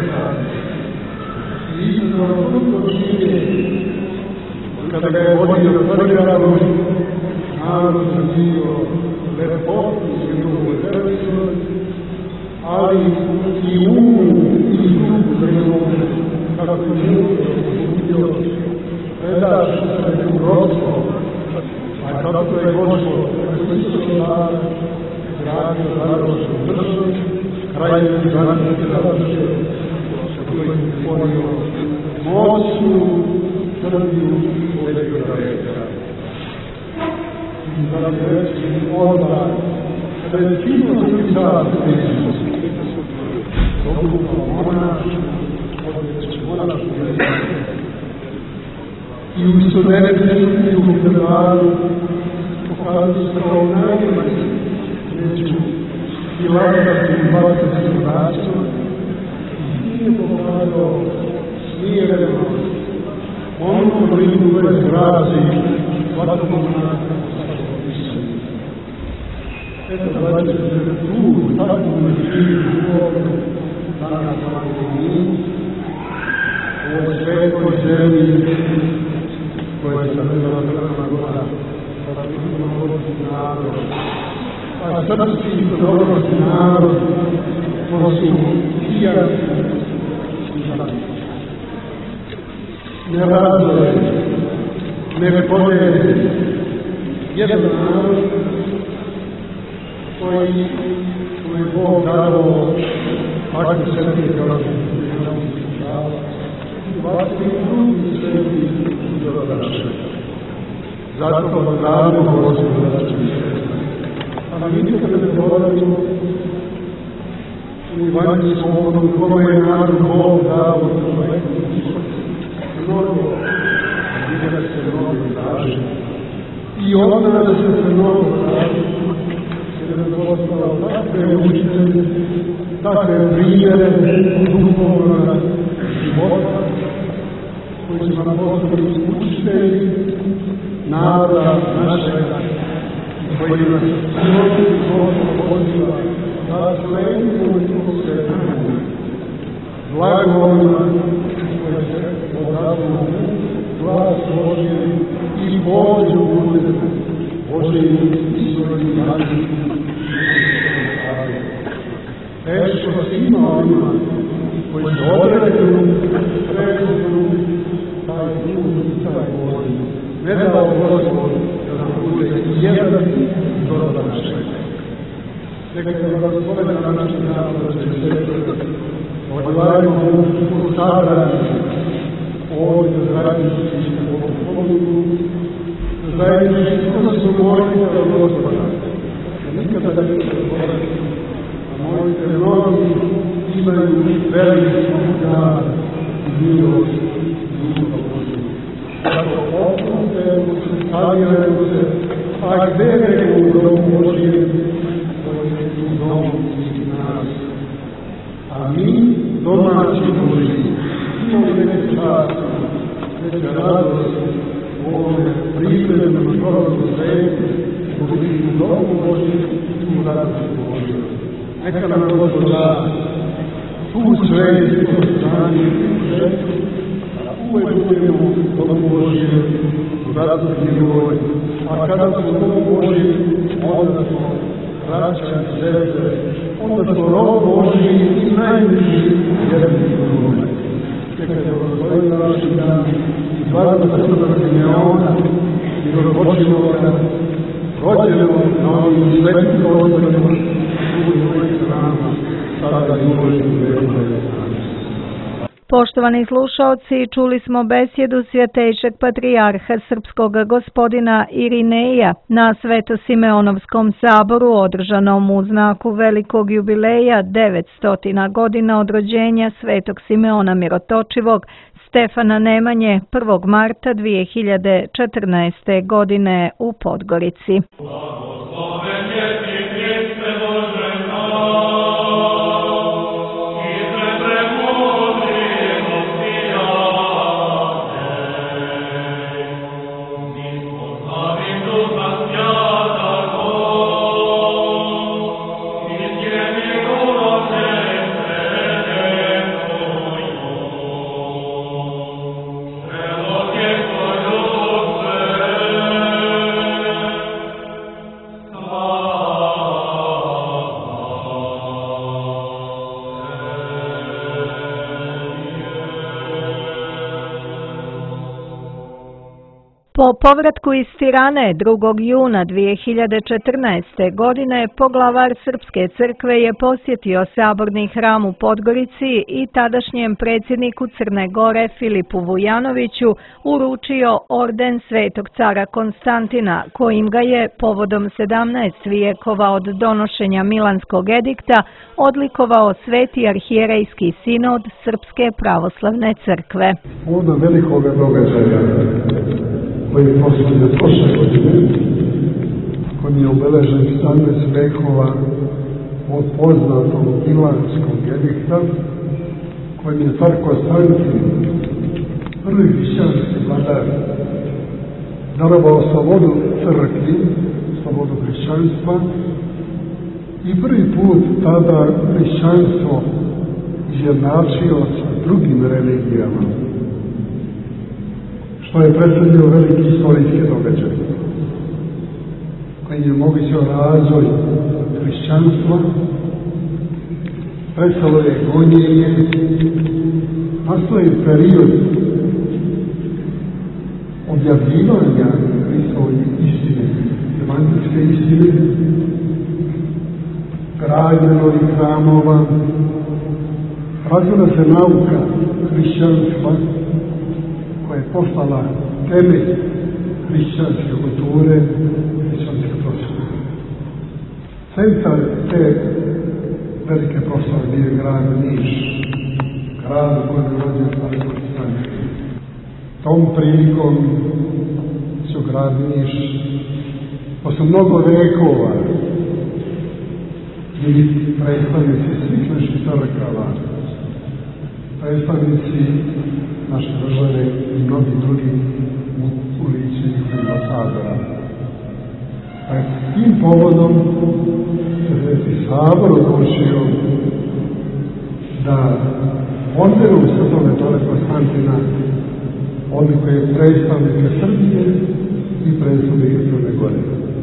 i istino kruto žive, kada ga je vodio prljavno, narod bio lepotu i njegovu veličnost, ali i umu i duhu njegovu, kako je mudro posudio, predaš se u rodstvo, a kako je Gospod, kako isto narod, gradio zaročnu državu, krajnju granice države, kako je stvorio moćnu Srbiju svoga reka. I za reći onda, kada je čino drugi čas Isus, obukao monaš, odjeći monašku reku, i u studenici i u Hrvaru pokazali se kao najmanji među filazofskim i balkanskim nacima i nije pokazao smirenost, onu blizu koje zrazi svakom narodu svakog mišljenja. Eto, znači se tu, tako mi živi uvodu, danas imamo mi, u ovoj svetoj zemlji, koje se nazvala Crna Gora, pa crnogorski narod. A srpski i crnogorski narod, to su hiljade ne razvoje, ne podeje jedan narod koji je Bog dao takve sretne kao i drugi sebi dobrodaše. Zato vam damo Gospodače. A mi nikada ne govorimo u evanđelskom onom kome je narod Bog dao mnogo, gdje se mnogo traži. I onda da se mnogo traži, jer je postao takve učitelje, takve primjere duhovna života, koji su nam postali učitelji naroda našega, koji nas životu Gospod poziva da sledimo njihov svetu, blagovima koje se odavno glas Božje i pođu bude Božji i svojim našim teško svima onima koji se određuju, pređuju taj Duh i taj Božji. Ne dao Gospod da nam bude jedan dobrodaše. Neka je Gospod na našem narodu svetosti. Odvajamo u sabrani ovdje zajednički u pokoju, zajednički koji su molite od Gospoda. Nikada ne se zaboraviti. A molite mnogi imaju veliku dar i milost i ljubav Božju. Zato oprostujemo se, savjerujemo se, a verujemo u domu Božjem, koji je u domu svih nas. A mi, domaći Božji, imamo neke časti, neke radosti u ovome pripremnom i proroku svetu, zbog biti u domu Božjem i u radosti Božjem. Neka nam Gospod da tu svetu, tu stanje, tu žetu, uvek budemo u domu Božjem, u radosti njegovoj, a kada smo u domu Božjem, onda smo braća i sestre, onda smo rob Božji i najbliži jedni drugome. Neka je Gospodin na našem danu, i dvadeset Svetog Simeona, i Gorbočinoga, rođenog na ovim svetim prostorima, budu uvijek s nama, sada i uvijek u veku. Poštovani slušaoci, čuli smo besjedu svjetejšeg patrijarha srpskog gospodina Irineja na Sveto-Simeonovskom saboru održanom u znaku velikog jubileja devetsto godina od rođenja Svetog Simeona Mirotočivog Stefana Nemanje prvog marta dvije hiljade četrnaeste. godine u Podgorici. Po povratku iz Tirane drugog juna dvije hiljade četrnaeste. godine poglavar Srpske crkve je posjetio saborni hram u Podgorici i tadašnjem predsjedniku Crne Gore Filipu Vujanoviću uručio orden Svetog cara Konstantina, kojim ga je povodom sedamnaest vijekova od donošenja Milanskog edikta odlikovao Sveti arhijerejski sinod Srpske pravoslavne crkve. Povodom velikog događaja koji je posljednje prošle godine kojim je obeležen sedamnaest vekova od poznatog Milanskog edikta, kojim je car Konstantin, prvi hrišćanski vladar, darovao slobodu crkvi, slobodu hrišćanstva, i prvi put tada hrišćanstvo izjednačio sa drugim religijama, što je predstavljeno veliki istorijski događaj, koji je omogućio razvoj hrišćanstva, prestalo je gonjenje, nastao je period objavljivanja Hristove istine, evanđelske istine, gradnja novih hramova, razvila se nauka hrišćanstva koja je postala temelj hrišćanske kulture, hrišćanske proslave. Centar te velike proslave bio je grad Niš, grad u kojem je rođen car Konstantin. Tom prilikom su grad Niš posle mnogo vekova bili predstavnici svih naših crkava, predstavnici naše države i mnogi drugi u licu njihovih ambasadora. A tim povodom se Sveti Sabor odlučio da odberu Svetog Metode Konstantina odlikuje predstavnike Srbije i predstavnike Crne Gore.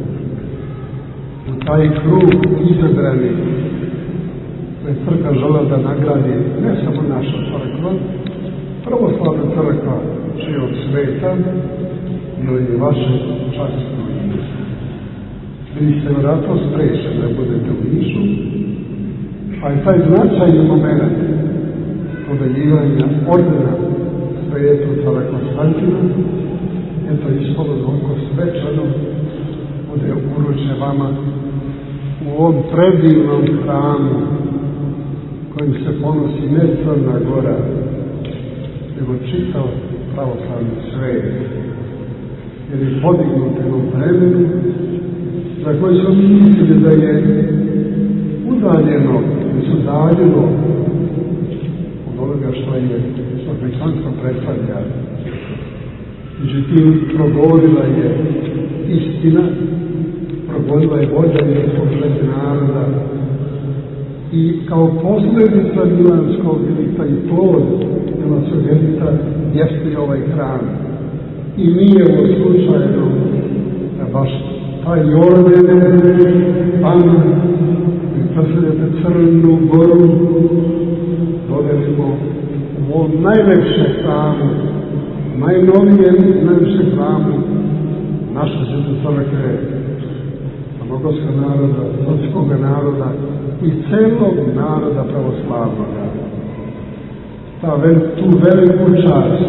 U taj krug izabrani koje crkva žela da nagradi ne samo naša crkva, pravoslavna crkva čijeg sveta, ili je vaše časno ime. Bili ste vratno sprečeni da budete u Nišu, a i taj značajni moment podeljivanja ordena svetu cara Konstantina, je to ispalo dvoko svečano bude uručen vama u ovom predivnom hramu kojim se ponosi ne Crna Gora, nego čitav pravoslavni svet, jer je podignut jednom vremenu za koji su mislili da je udaljeno, da su udaljeno od onoga što je što hrišćanstvo predstavlja. Međutim, progovorila je istina, progovorila je vođenje pogled naroda i kao posljedica Milanskog edikta i plod Milanskog edikta jeste ovaj hram. I nije ovo slučajno da baš taj orden, pan, vi predstavljate Crnu Goru, dodelimo u ovom najlepšem hramu, najnovijem najlepšem hramu naše Svete crkve, Crnogorskog naroda, srpskog naroda i celog naroda pravoslavnoga. Ta vel, tu veliku čast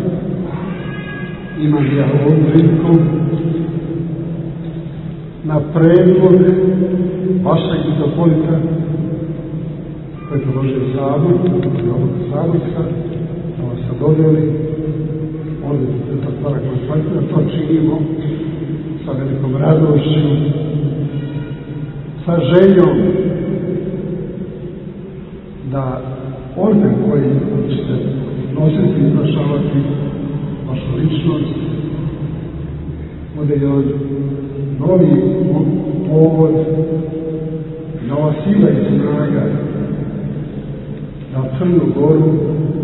imam ja ovom prilikom na predlog vašeg mitropolita koji je predložio Sabor, ovog Saborska, da vas se dodeli ovdje Svetog cara Konstantina. To činimo sa velikom radošću, sa željom da orden koji ćete nositi i izvršavati vašu ličnost bude jedan novi povod, nova sila i snaga da Crnu Goru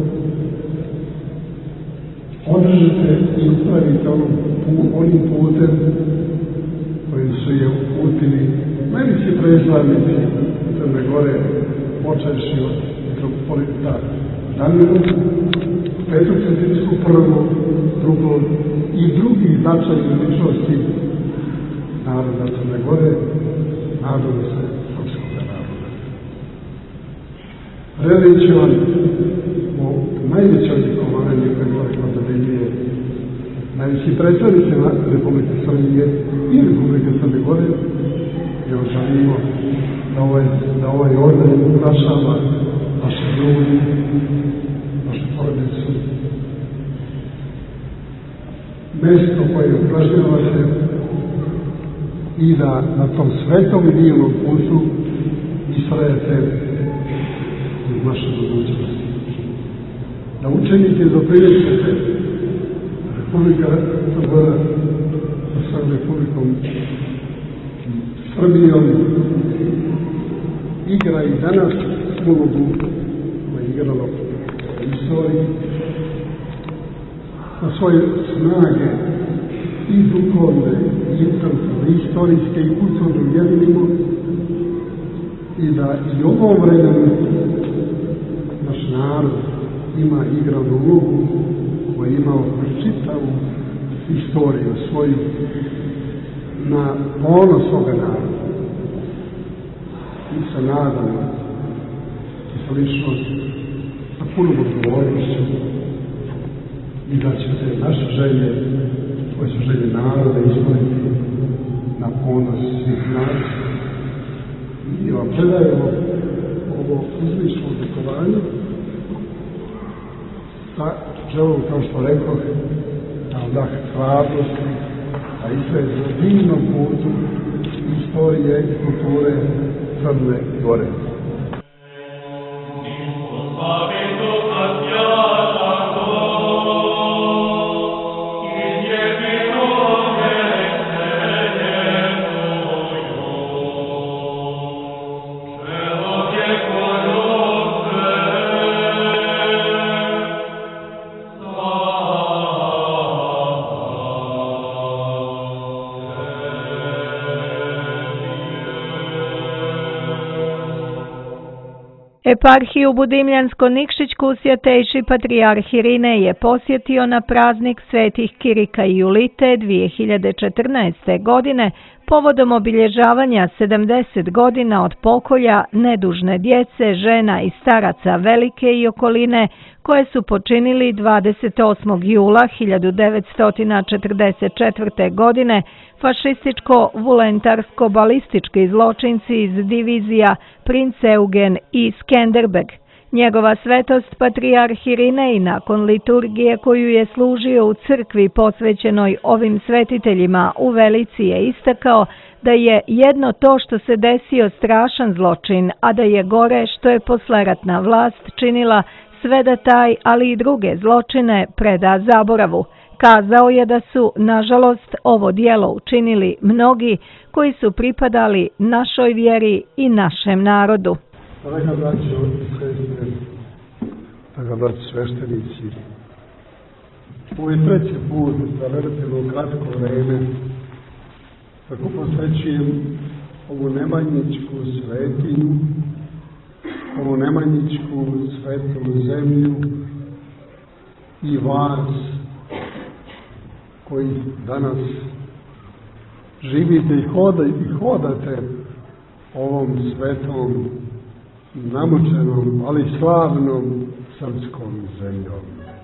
održite i upravite onom, onim putem kojim su je uputili najveći predstavnici Crne Gore, počevši od mitropolita Danilu, Petru Cetinjsku prvu, drugu i drugih značajnih ličnosti naroda Crne Gore, naroda srpskog naroda. Redajući vam o najveće odlikovanje koje Crkva dodeljuje najveći predstavnicima Republike Srbije i Republike Crne Gore, jer želimo da ovaj, da ovaj orden ukrašava naše ljudi, naše porodicu. Mesto koje upražnjava se i da na tom svetom i divnom putu istrajete u vašoj budućnosti. Da učenike doprinesete Republika Crna sa Republikom Srbijom igra i danas ulogu koja je igrala u istoriji, na svoje snage i duhovne, i intelektualne, istorijske i kulturne ujedinimo i da i u ovom vremenu naš narod ima igranu ulogu koja je imao čitavu istoriju svoju na ponos svoga naroda. I se nadamo i sa ličnosti sa punom odgovornošću i da će se naše želje, koje su želje naroda, ispuniti na ponos svih nas. I vam predajemo ovo uzvišno odlikovanje sa želom, kao što rekoh, da vam dah hrabrosti, a i sve za divnom putu istorije i kulture Crne Gore. Eparhiju Budimljansko-Nikšićku svjetejši patrijarh Irinej je posjetio na praznik svetih Kirika i Julite dvije hiljade četrnaeste. godine povodom obilježavanja sedamdeset godina od pokolja nedužne djece, žena i staraca Velike i okoline koje su počinili dvadeset osmog jula hiljadu devetsto četrdeset četvrte. godine fašističko-vulentarsko-balistički zločinci iz divizija Princ Eugen i Skenderbeg. Njegova svetost patrijarh Irinej nakon liturgije koju je služio u crkvi posvećenoj ovim svetiteljima u Velici je istakao da je jedno to što se desio strašan zločin, a da je gore što je posleratna vlast činila sve da taj, ali i druge zločine preda zaboravu. Kazao je da su, nažalost, ovo dijelo učinili mnogi koji su pripadali našoj vjeri i našem narodu. Draga braćo i sestre, draga braćo sveštenici, ovo je treći put za relativno kratko vreme kako posvećujem ovu nemanjičku svetinju, ovu nemanjičku svetu zemlju i vas koji danas živite i hodate, i hodate ovom svetom, namučenom, ali slavnom srpskom zemljom.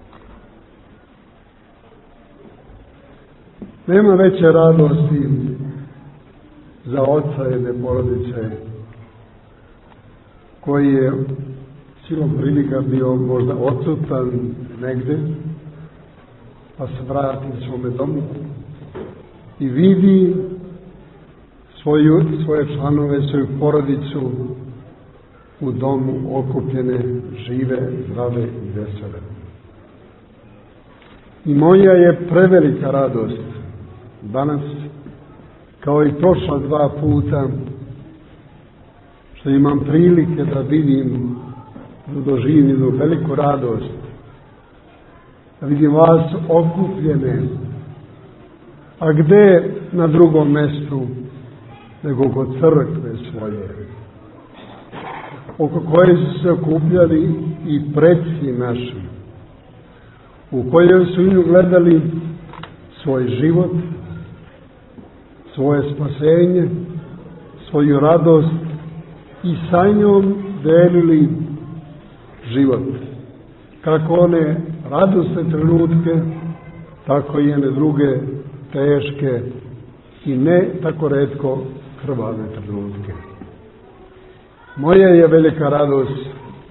Nema veće radosti za oca jedne porodice koji je silom prilika bio možda odsutan negde, pa se vrati u svome domu i vidi svoju, svoje članove, svoju porodicu u domu okupljene, žive, zdrave i vesele. I moja je prevelika radost danas, kao i prošla dva puta, što imam prilike da vidim, da doživim jednu veliku radost, da vidim vas okupljene, a gde na drugom mestu nego kod crkve svoje, oko koje su se okupljali i preci naši, u kojoj su nju gledali svoj život, svoje spasenje, svoju radost i sa njom delili život. Kako one radosne trenutke, tako i one druge teške i ne tako retko krvave trenutke. Moja je velika radost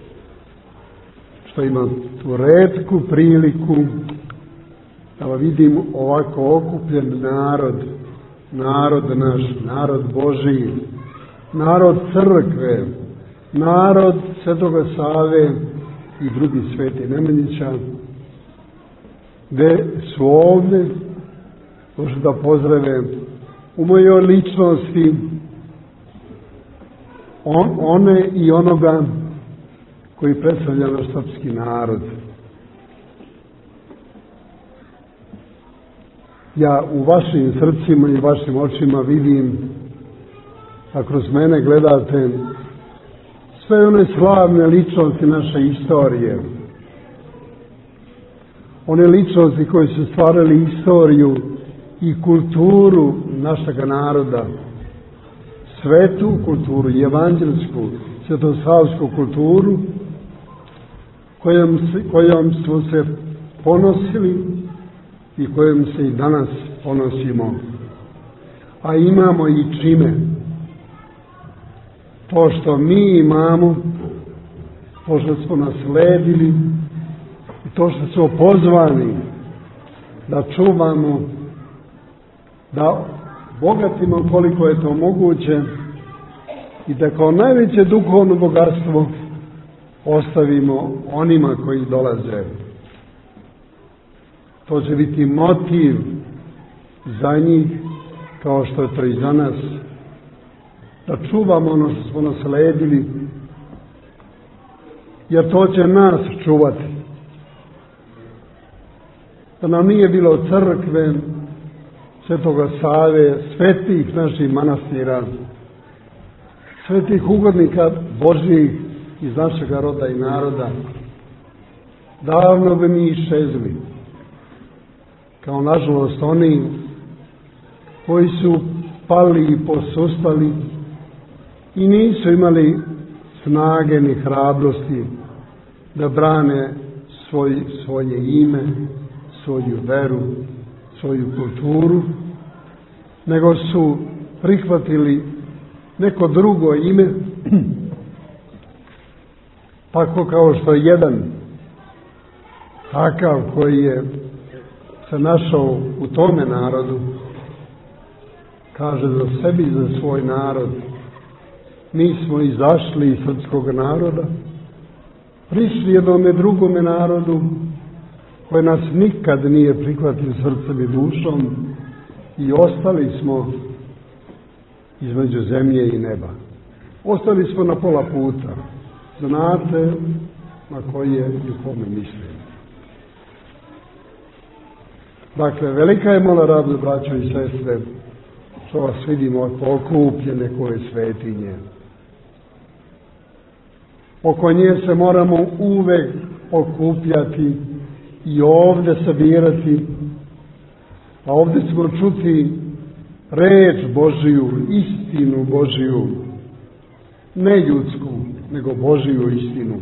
što imam tu retku priliku da vidim ovako okupljen narod narod naš, narod Božiji, narod crkve, narod Svetoga Save i drugih Sveti Nemanjića, gde su ovde došli da pozdrave u mojoj ličnosti on, one i onoga koji predstavlja naš srpski narod. Ja u vašim srcima i vašim očima vidim, a kroz mene gledate sve one slavne ličnosti naše istorije. One ličnosti koje su stvarali istoriju i kulturu našega naroda. Svetu kulturu, evanđelsku, svetosavsku kulturu, kojom, se, kojom smo se ponosili i kojom se i danas ponosimo. A imamo i čime. To što mi imamo, to što smo nasledili i to što smo pozvani da čuvamo, da bogatimo koliko je to moguće i da kao najveće duhovno bogatstvo ostavimo onima koji dolaze. To će biti motiv za njih, kao što je to i za nas, da čuvamo ono što smo nasledili, jer to će nas čuvati. Da nam nije bilo crkve, Svetoga Save, svetih naših manastira, svetih ugodnika Božjih iz našega roda i naroda, davno bi mi iščezli, kao nažalost oni koji su pali i posustali i nisu imali snage ni hrabrosti da brane svoj, svoje ime, svoju veru, svoju kulturu, nego su prihvatili neko drugo ime, tako kao što je jedan takav koji je se našao u tome narodu, kaže za sebi i za svoj narod: mi smo izašli iz srpskog naroda, prišli jednome drugome narodu koji nas nikad nije prihvatio srcem i dušom i ostali smo između zemlje i neba. Ostali smo na pola puta. Znate na koje i u kome mislim. Dakle, velika je moja radost, braćo i sestre, što vas vidimo okupljene koje svetinje. Oko nje se moramo uvek okupljati i ovde sabirati, a ovde ćemo čuti reč Božiju, istinu Božiju, ne ljudsku, nego Božiju istinu.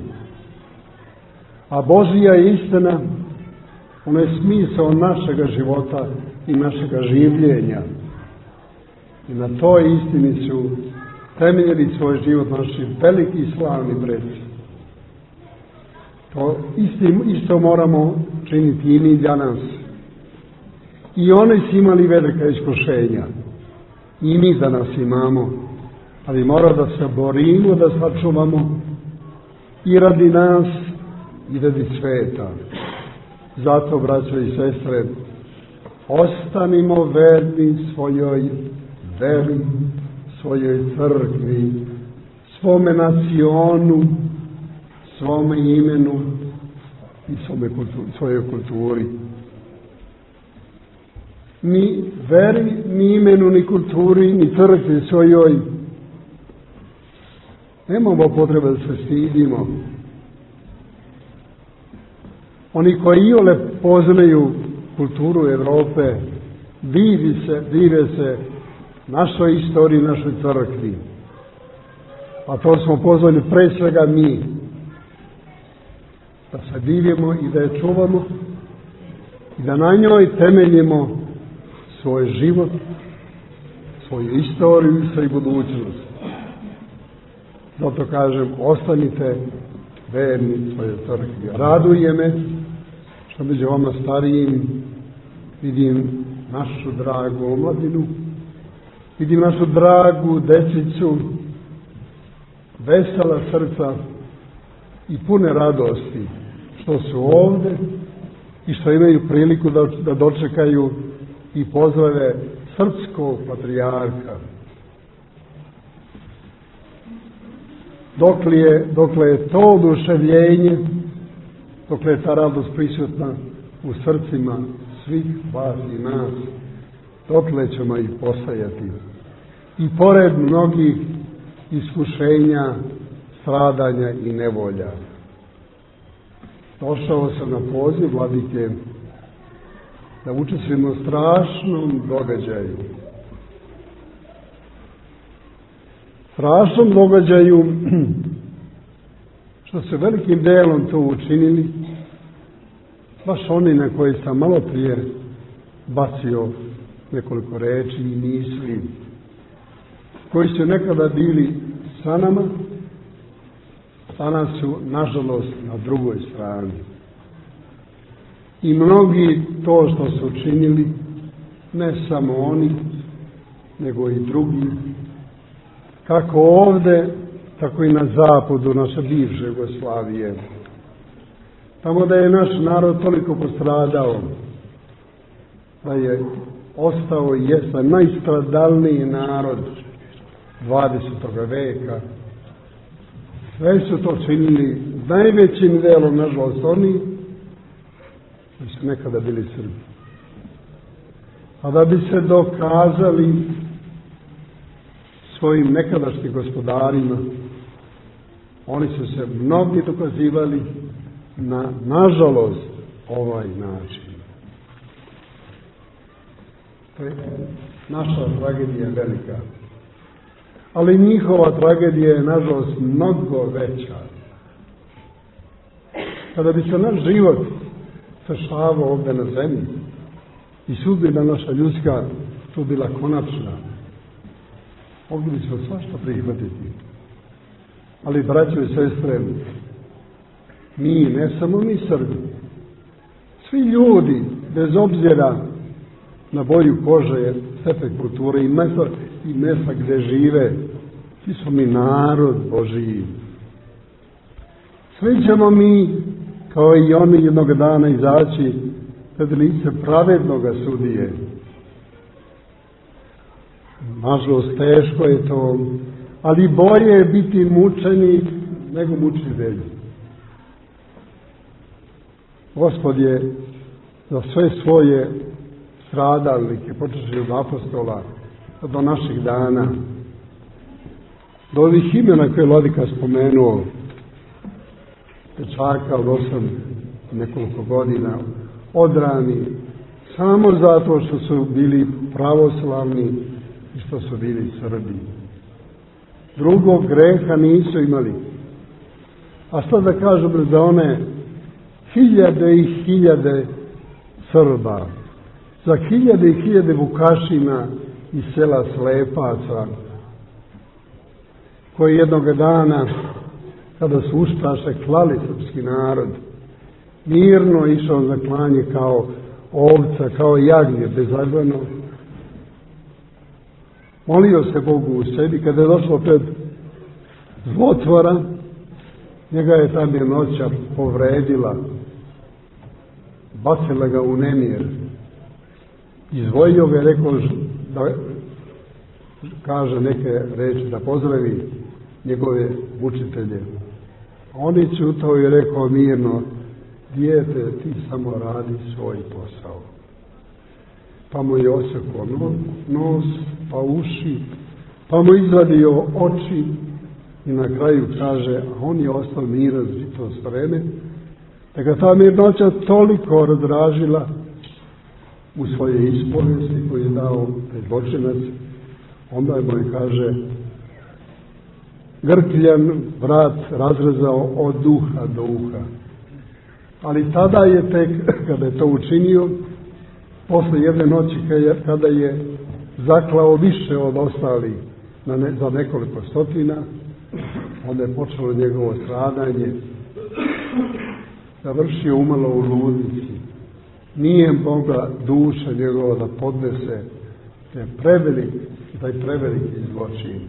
A Božija istina, ona je smisao našega života i našega življenja. I na toj istini su temeljili svoj život naši veliki i slavni preci. To isti, isto moramo činiti i mi danas. I oni su imali velika iskušenja. I mi danas imamo. Ali mora da se borimo, da sačuvamo i radi nas i radi sveta. Zato, braćo i sestre, ostanimo verni svojoj veri, svojoj crkvi, svome nacionu, svome imenu i svome kulturi, svojoj kulturi. Ni veri, ni imenu, ni kulturi, ni crkvi svojoj nemamo potrebe da se stidimo. Oni koji iole poznaju kulturu Evrope, divi se, dive se našoj istoriji, našoj crkvi. A to smo pozvali pre svega mi. Da se divimo i da je čuvamo i da na njoj temeljimo svoj život, svoju istoriju i svoju budućnost. Zato kažem, ostanite verni svojoj crkvi. Raduje me što među vama starijim vidim našu dragu omladinu Vidim našu dragu dečicu, vesela srca i pune radosti što su ovde i što imaju priliku da, da dočekaju i pozdrave srpskog patrijarha. Dokle je, dokle je to oduševljenje, dokle je ta radost prisutna u srcima svih vas i nas, dokle ćemo ih postajati. I pored mnogih iskušenja, stradanja i nevolja. Došao sam na poziv vladike da učestvujemo u strašnom događaju. Strašnom događaju što se velikim delom to učinili, baš oni na koji sam malo prije bacio nekoliko reči i misli, koji su nekada bili sa nama, danas su, nažalost, na drugoj strani. I mnogi to što su učinili, ne samo oni, nego i drugi, kako ovde, tako i na zapadu naše bivše Jugoslavije. Tamo da je naš narod toliko postradao, da je ostao i jeste najstradalniji narod dvadesetog veka. Sve su to činili najvećim delom, nažalost, oni koji su nekada bili Srbi. A da bi se dokazali svojim nekadašnjim gospodarima, oni su se mnogi dokazivali na, nažalost, ovaj način. To je naša tragedija velika. Ali njihova tragedija je, nažalost, mnogo veća. Kada bi se naš život sašavao ovdje na zemlji i sudbina naša ljudska tu bila konačna, ovdje bi se svašta prihvatiti. Ali, braćo i sestre, mi, ne samo mi Srbi, svi ljudi, bez obzira na boju kože, stepen kulture i mesta, i mesta gde žive, svi smo mi narod Božiji. Svi ćemo mi, kao i oni, jednog dana izaći pred lice pravednoga sudije. Nažalost, teško je to, ali bolje je biti mučenik nego mučitelj. Gospod je za sve svoje stradalnike, počeši od apostola do naših dana, do ovih imena koje je vladika spomenuo, dečaka od osam nekoliko godina, odrani, samo zato što su bili pravoslavni i što su bili Srbi. Drugog greha nisu imali. A što da kažem za one hiljade i hiljade Srba, za hiljade i hiljade Vukašina iz sela Slepaca, koji jednog dana, kada su ustaše klali srpski narod, mirno išao za klanje kao ovca, kao jagnje bezaglavno, molio se Bogu u sebi. Kada je došlo pred zlotvora, njega je ta mirnoća povredila, bacila ga u nemir, izvojio ga, rekao da kaže neke reči, da pozdravi njegove učitelje. On je čutao i rekao mirno: dijete, ti samo radi svoj posao. Pa mu je osekao nos, pa uši, pa mu izvadio oči i na kraju kaže, a on je ostao miran to vreme, da ga ta mirnoća toliko razdražila u svoje ispovesti koje je dao pred zločinac, onda mu je, kaže, grkljan vrat razrezao od duha do uha. Ali tada je tek, kada je to učinio, posle jedne noći kada je zaklao više od ostalih na ne, za nekoliko stotina, onda je počelo njegovo stradanje, završio umalo u ludnici. Nije mogla duša njegova da podnese To je prevelik, taj preveliki zločin.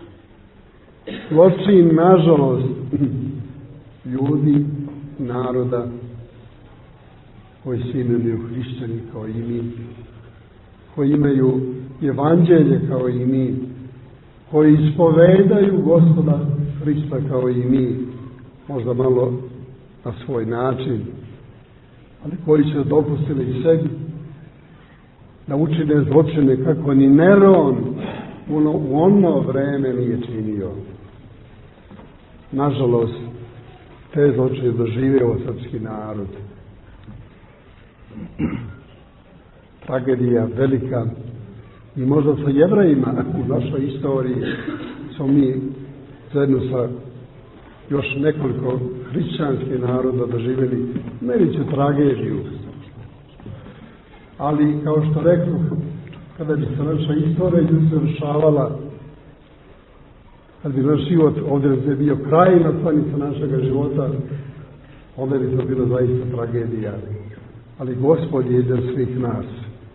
Zločin, nažalost, ljudi, naroda, koji se imenuju hrišćani kao i mi, koji imaju evanđelje kao i mi, koji ispovedaju Gospoda Hrista kao i mi, možda malo na svoj način, ali koji su dopustili sebi da učine zločine kako ni Neron u ono vreme nije činio. Nažalost, te zločine doživio srpski narod. Tragedija velika i možda sa Jevrejima u našoj istoriji smo mi zajedno sa još nekoliko hrišćanskih naroda doživjeli najveću tragediju. Ali, kao što rekao, kada bi se naša istorija završavala, kad bi naš život ovdje bio krajna stanica našega života, onda bi to bilo zaista tragedija. Ali Gospod je iza svih nas.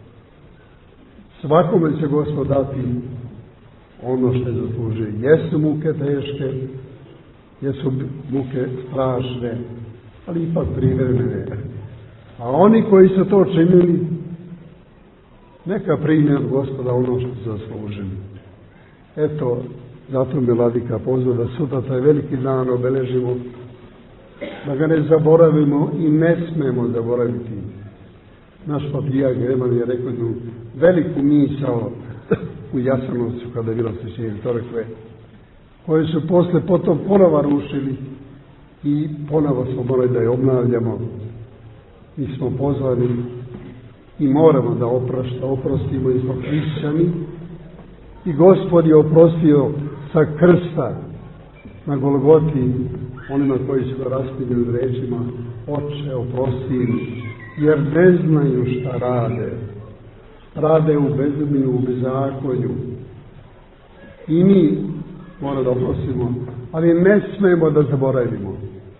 Svakome će Gospod dati ono što je zaslužio. Jesu muke teške, jesu muke strašne, ali ipak privremene. A oni koji su to činili, neka prime od Gospoda ono što su zaslužili. Eto, zato me Vladika pozva da sutra taj veliki dan obeležimo, da ga ne zaboravimo i ne smemo zaboraviti. Naš patrijarh Grman je rekao jednu veliku misao u Jasenovcu kada je bila svećenje crkve, koje su posle potom ponovo rušili i ponovo smo morali da je obnavljamo. Mi smo pozvani i moramo da oprašta, oprostimo i smo hrišćani i Gospod je oprostio sa krsta na Golgoti onima koji su ga raspinili rečima: Oče, oprosti im, jer ne znaju šta rade. Rade u bezumlju, u bezakonju. I mi moramo da oprostimo, ali ne smemo da zaboravimo.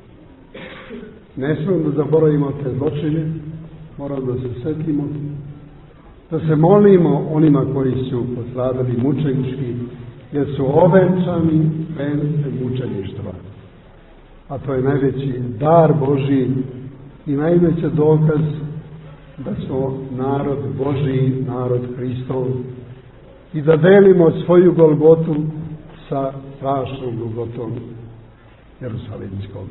Ne smemo da zaboravimo te zločine, moramo da se setimo, da se molimo onima koji su postradali mučenički, jer su ovenčani vence mučeništva. A to je najveći dar Božiji i najveći dokaz da smo narod Božiji, narod Hristov i da delimo svoju Golgotu sa strašnom Golgotom Jerusalimskom.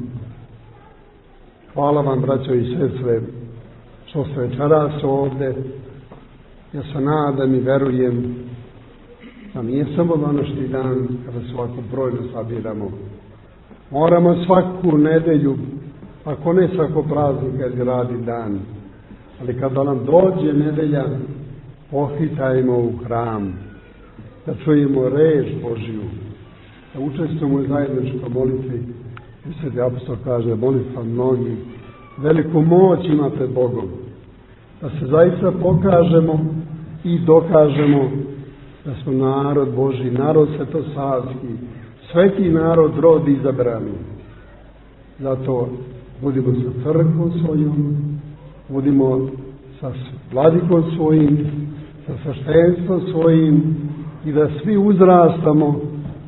Hvala vam, braćo i sestre, što ste večeras ovde. Ja se nadam i verujem da nije samo današnji dan kada se ovako brojno sabiramo. Moramo svaku nedelju, ako ne svako praznik, kad radi dan, ali kada nam dođe nedelja, pohitajmo u hram, da čujemo reč Božiju, da učestvujemo u zajedničkoj molitvi. Sveti apostol kaže, molitva mnogi, veliku moć ima pred Bogom, da se zaista pokažemo i dokažemo da smo narod Božji, narod svetosavski, sveti narod, rod izabrani. Zato budimo sa crkvom svojom, budimo sa vladikom svojim, sa sveštenstvom svojim i da svi uzrastamo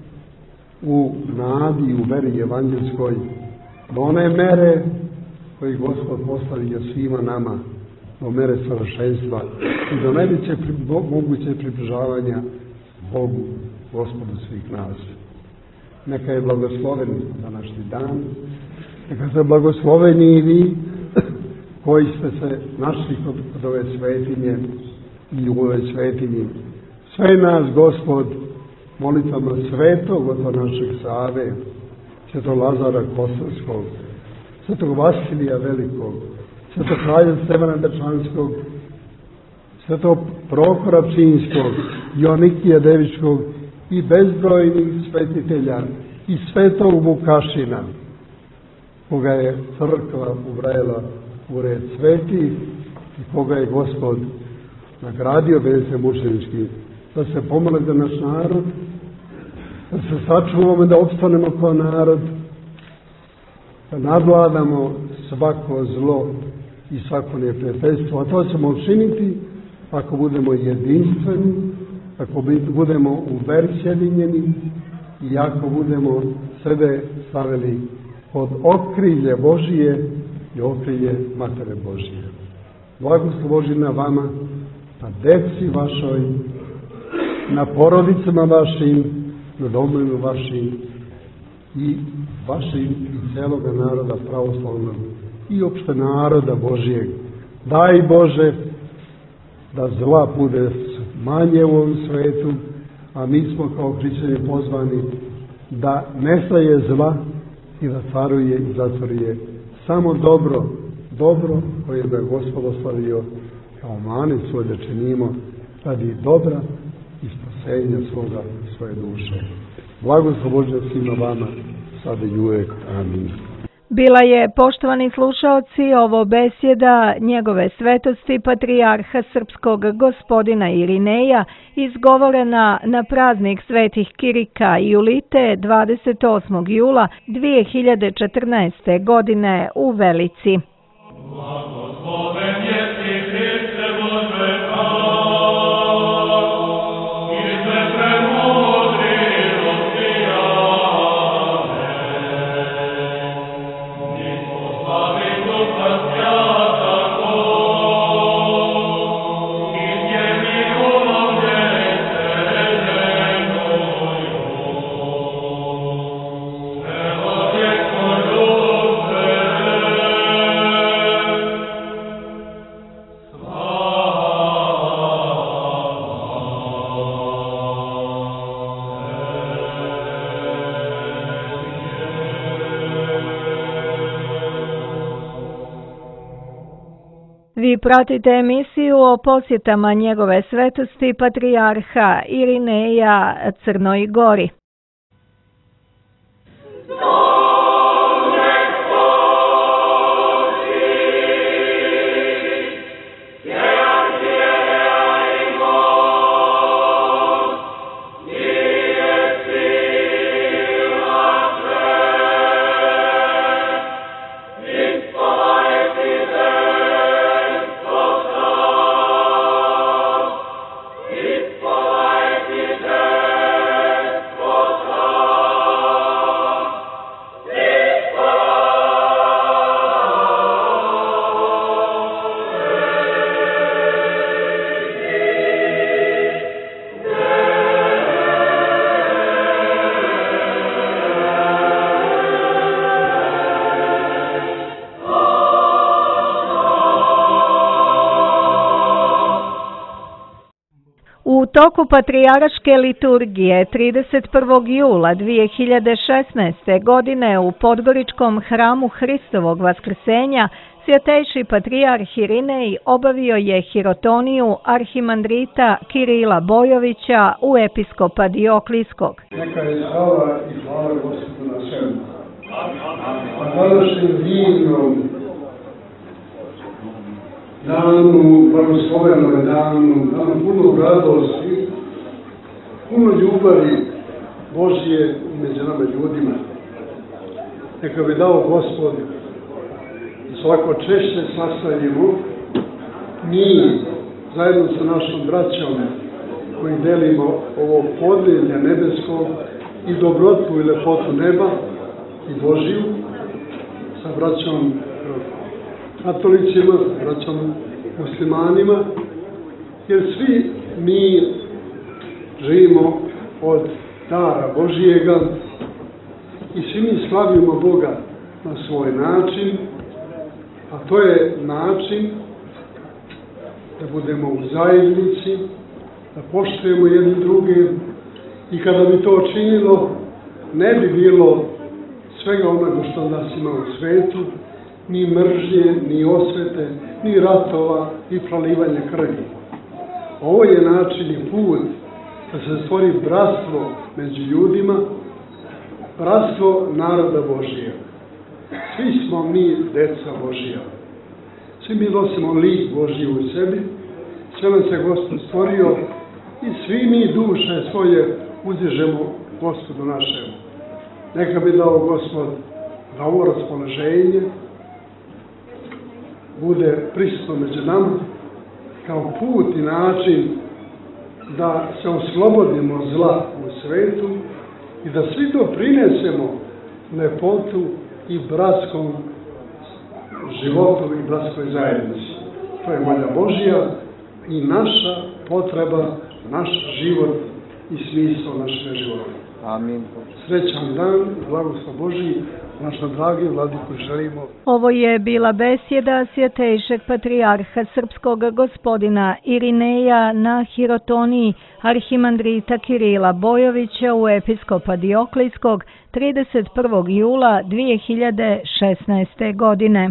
u nadi i u veri evanđelskoj do one mere koje Gospod postavio svima nama, do mere savršenstva i do najveće moguće približavanja Bogu, Gospodu svih nas. Neka je blagosloven današnji dan, neka ste blagosloveni i vi koji ste se našli kod, kod ove svetinje i u ove svetinji. Sve nas Gospod molitvama svetog od našeg Save, svetog Lazara Kosovskog, svetog Vasilija Velikog, svetog kralja Stevana Dečanskog, svetog Prokora Pčinjskog, Jonikija Devičkog i bezbrojnih svetitelja i svetog Vukašina, koga je crkva ubrajala u red sveti i koga je Gospod nagradio vence mučenički, da se pomole za naš narod, da se sačuvamo, da opstanemo kao narod, da nadvladamo svako zlo i svako neprijateljstvo. A to ćemo učiniti ako budemo jedinstveni, ako budemo u veri sjedinjeni i ako budemo sebe stavili pod okrilje Božije i okrilje Matere Božije. Blagoslov Božji na vama, na deci vašoj, na porodicama vašim, na domovima vašim i vašim i celoga naroda pravoslavnog i opšte naroda Božijeg. Daj Bože da zla bude manje u ovom svetu, a mi smo kao hrišćani pozvani da nestaje zla i da caruje i zatvoruje samo dobro, dobro koje bi Gospod ostavio kao mani svoj da činimo radi dobra i spasenja svoga i svoje duše. Blagoslov Božje svima vama, sada i uvek. Amin. Bila je, poštovani slušaoci, ovo besjeda njegove svetosti patrijarha srpskog gospodina Irineja, izgovorena na praznik svetih Kirika i Julite dvadeset osmog jula dve hiljade četrnaeste. godine u Velici. Vi pratite emisiju o posjetama njegove svetosti patrijarha Irineja Crnoj Gori. U toku patrijaraške liturgije trideset prvog jula dve hiljade šesnaeste. godine u Podgoričkom hramu Hristovog vaskrsenja svjetejši patrijarh Irinej obavio je hirotoniju arhimandrita Kirila Bojovića u episkopa Dioklijskog. Neka je slava i hvala Gospodu na svemu. Na današnjem divnom danu, blagoslovenom danu, danu puno radosti, puno ljubavi Božije među nama ljudima. Neka bi dao Gospod da svako češće sastanimo mi zajedno sa našom braćom koji delimo ovo podneblje nebeskog i dobrotu i lepotu neba i Božiju sa braćom katolicima, braćom muslimanima, jer svi mi živimo od dara Božijega i svi mi slavimo Boga na svoj način, a to je način da budemo u zajednici, da poštujemo jedni druge i kada bi to činilo, ne bi bilo svega onoga što nas ima u svetu, ni mržnje, ni osvete, ni ratova, ni prolivanja krvi. Ovo je način i put da se stvori bratstvo među ljudima, bratstvo naroda Božija. Svi smo mi deca Božija. Svi mi nosimo lik Božji u sebi, sve nas je Gospod stvorio i svi mi duše svoje uzdižemo Gospodu našemu. Neka bi dao Gospod da ovo raspoloženje bude prisutno među nama kao put i način da se oslobodimo zla u svetu i da svi to prinesemo lepotu i bratskom životu i bratskoj zajednici. To je volja Božja i naša potreba, naš život i smisao našeg života. Amin. Srećan dan, blagoslov Božji, našo dragi vladiku želimo. Ovo je bila besjeda svjetejšeg patrijarha srpskog gospodina Irineja na hirotoniji arhimandrita Kirila Bojovića u episkopa Dioklijskog trideset prvog jula dvije hiljade šesnaeste. godine.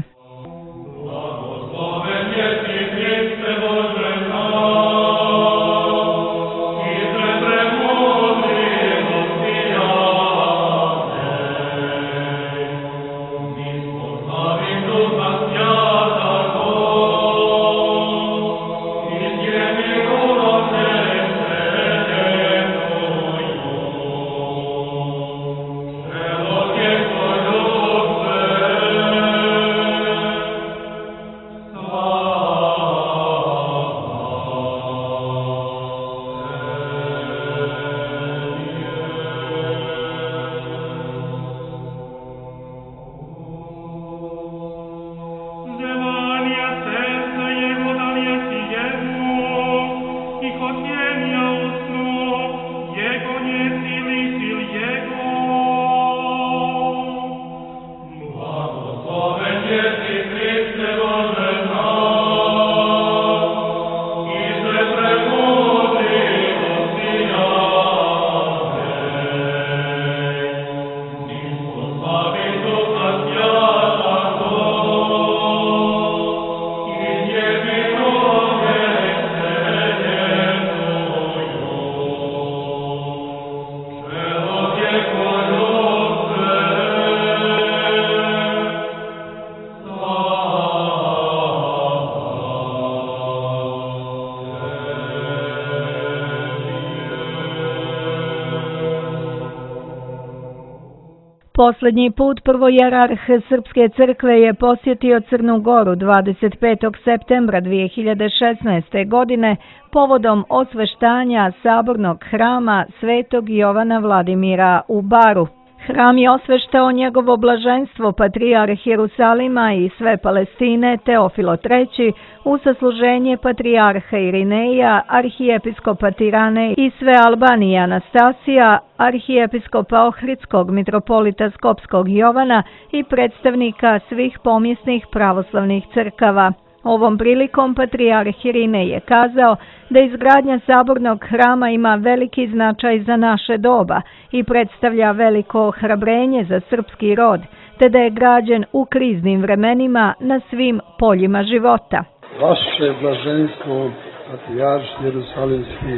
Poslednji put prvojerarh Srpske crkve je posjetio Crnu Goru dvadeset petog septembra dvije hiljade šesnaeste. godine povodom osveštanja sabornog hrama Svetog Jovana Vladimira u Baru. Hram je osveštao njegovo blaženstvo patrijarh Jerusalima i sve Palestine Teofilo treći u sasluženje patrijarha Irineja, arhijepiskopa Tirane i sve Albanije Anastasija, arhijepiskopa Ohridskog, mitropolita Skopskog Jovana i predstavnika svih pomjesnih pravoslavnih crkava. Ovom prilikom patrijarh Irinej je kazao da izgradnja sabornog hrama ima veliki značaj za naše doba i predstavlja veliko ohrabrenje za srpski rod, te da je građen u kriznim vremenima na svim poljima života. Vaše blaženstvo, patrijarh Jerusalimski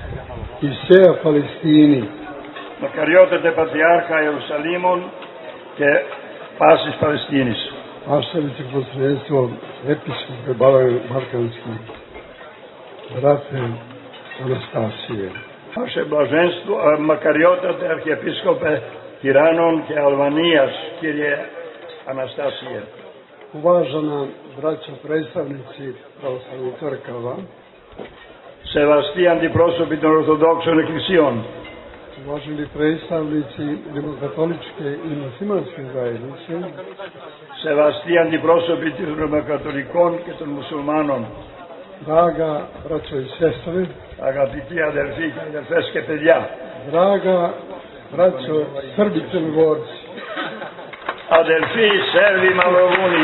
i vsea Palestini, Μακαριότατε Πατριάρχα Ιερουσαλήμων και πάσης Παλαιστίνης. Vaše viceposredstvo, episkope Balkanski, brate Anastasije. Vaše blaženstvo, μακαριότατε Αρχιεπίσκοπε Τυράννων και Αλβανίας, κύριε Αναστάσije. Uvažena braćo predstavnici pravoslavnih crkava, Σεβαστοί αντιπρόσωποι των Ορθοδόξων Εκκλησιών, uvaženi predstavnici rimokatoličke i muslimanske zajednice, σεβαστοί αντιπρόσωποι των Ρωμακατολικών και των Μουσουλμάνων, draga braćo i sestre, αγαπητοί αδελφοί και αδελφές και παιδιά, draga braćo Srbi Crnogorci, αδελφοί Σέρβοι Μαυροβούνιοι,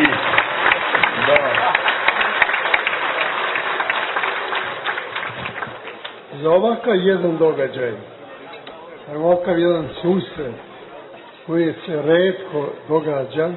za ovakav jedan događaj, za ovakav jedan susret koji se retko događa,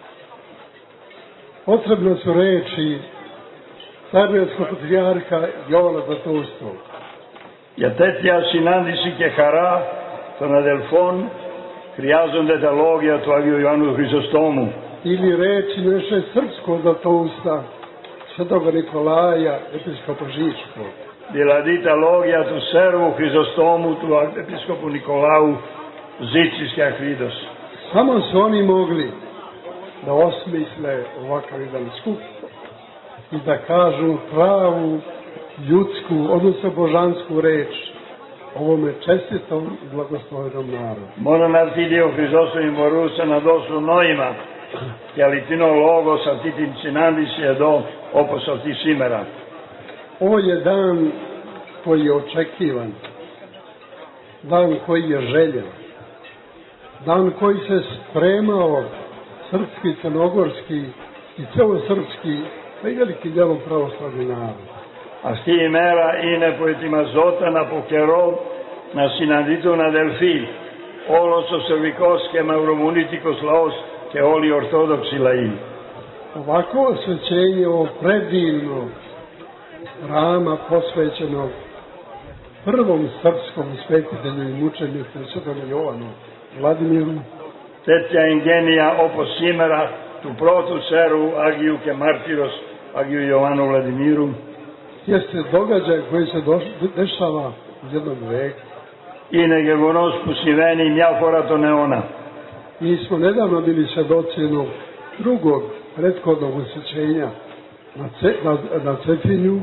potrebno su reči Sarajevskog patrijarha Jovana Zlatoustog. Για τέτοια συνάντηση και χαρά των αδελφών χρειάζονται τα λόγια του Αγίου Ιωάννου Χρυσοστόμου. Ili reči naše srpskog Zlatousta, Svetoga Nikolaja, episkopa Žičkog. Δηλαδή τα λόγια του Σέρβου Χρυσοστόμου, του Επισκόπου Νικολάου Ζήτσης και Αχρίδος. Samo su oni mogli da osmisle ovakav jedan skup i da kažu pravu ljudsku, odnosno božansku reč ovome čestitom i blagoslovenom narodu. Μόνο αυτή δύο Χριστόσtomοι μπορούσαν να δώσουν νόημα και αληθινό λόγο σε αυτή την συνάντηση εδώ όπως αυτή σήμερα. Ovo je dan koji je očekivan, dan koji je željen, dan koji se spremao srpski, crnogorski i celosrpski, pa i veliki dijelom pravoslavni narod. Αυτή η μέρα είναι που ετοιμαζόταν από καιρό να συναντηθούν αδελφοί, όλος ο σερβικός και μαυρομονίτικος λαός και όλοι οι ορθόδοξοι λαοί. Ovako osvećenje ovog predivnog hrama posvećenog prvom srpskom svetitelju i mučeniku Svetome Jovanu Vladimiru, τέτοια εγγένεια όπως σήμερα του πρώτου σέρου Άγιου και Μάρτυρος Αγίου Ιωάννου Βλαδιμίρου, jeste događaj koji se dešava u jednom veku. είναι γεγονός που συμβαίνει μια φορά τον αιώνα. Mi smo nedavno bili svedoci jednog drugog prethodnog osvećenja na, ce, na, na Cetinju,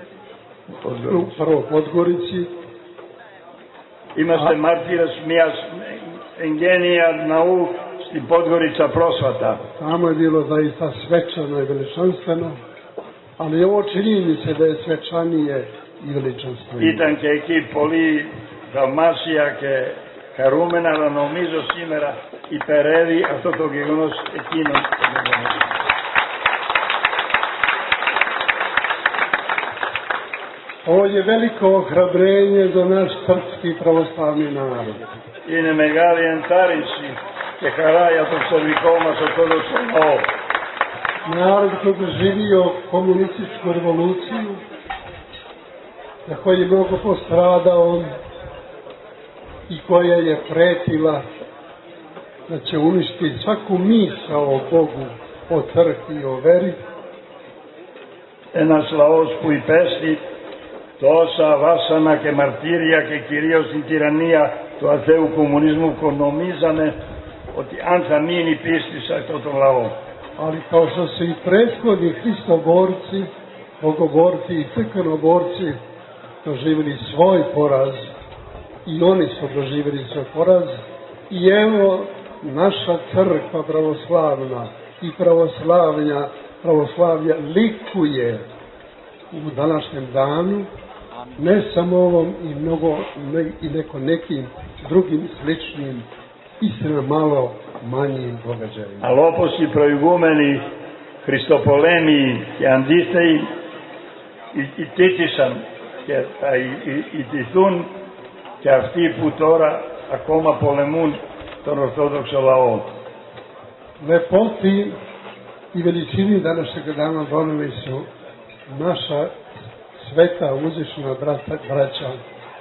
prvo Podgorici. Είμαστε μάρτυρες μιας εγγένεια ναού στην Podgorica πρόσφατα. Tamo je bilo zaista svečano i veličanstveno, ali ovo čini mi se da je svečanije i veličanstveno. Ήταν και εκεί πολύ θαυμάσια και χαρούμενα, αλλά νομίζω σήμερα υπερεύει αυτό το γεγονός εκείνο. Ovo je veliko ohrabrenje za naš srpski pravoslavni narod. Είναι μεγάλη ενθάρρυνση και χαρά για τον σερβικό μας ορθόδοξο λαό. Narod koji je doživio komunističku revoluciju, za koji je mnogo postradao i koja je pretila da će uništiti svaku misao o Bogu, o crkvi i o veri. Ένας λαός που υπέστη τόσα βάσανα και μαρτύρια και κυρίως την τυραννία του αθέου κομμουνισμού που νομίζανε ότι αν θα μείνει πίστη σε αυτόν τον λαό. Ali kao što su i prethodni hristoborci, bogoborci i crkvenoborci doživjeli svoj poraz, i oni su doživjeli svoj poraz, i evo naša crkva pravoslavna i pravoslavlja, pravoslavlja likuje u današnjem danu, ne samo ovom i mnogo ne, i neko nekim drugim sličnim, istina malo manjim događajima. Αλλά όπως οι προηγούμενοι χριστοπολέμοι και αντίστοιχοι ιτήθησαν και θα ιτηθούν και αυτοί που τώρα ακόμα πολεμούν τον Ορθόδοξο λαό. Lepoti i veličini današnjeg dana doneli su naša sveta uzvišena brata, braća,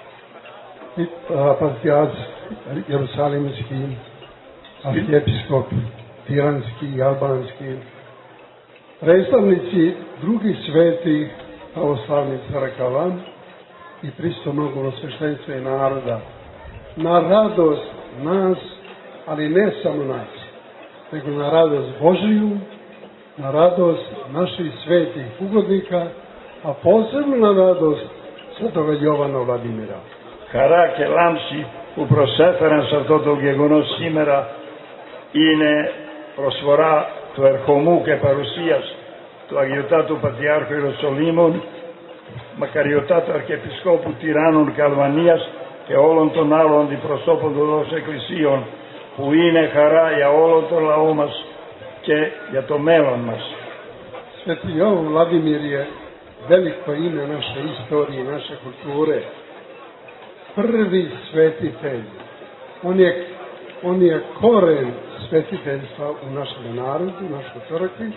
patrijarh Jerusalimski, arhijepiskop Tiranski i Albanski, predstavnici drugih svetih pravoslavnih crkava i pristojnog sveštenstva i naroda, na radost nas, ali ne samo nas, nego na radost Božiju, na radost naših svetih ugodnika, a posebno na radost Svetoga Jovana Vladimira. Χαρά και λάμψη που προσέφεραν σε αυτό το γεγονός σήμερα είναι προσφορά του ερχομού και παρουσίας του Αγιωτάτου Πατριάρχου Ιεροσολύμων, Μακαριωτάτου Αρχιεπισκόπου Τυράννων και Αλβανίας και όλων των άλλων αντιπροσώπων των δόξων εκκλησίων, που είναι χαρά για όλο το λαό μας και για το μέλλον μας. Sveti Jovan Vladimir je veliko ime naše istorije, naše kulture. Prvi svetitelj. On je, on je koren svetiteljstva u našem narodu, u našoj crkvi,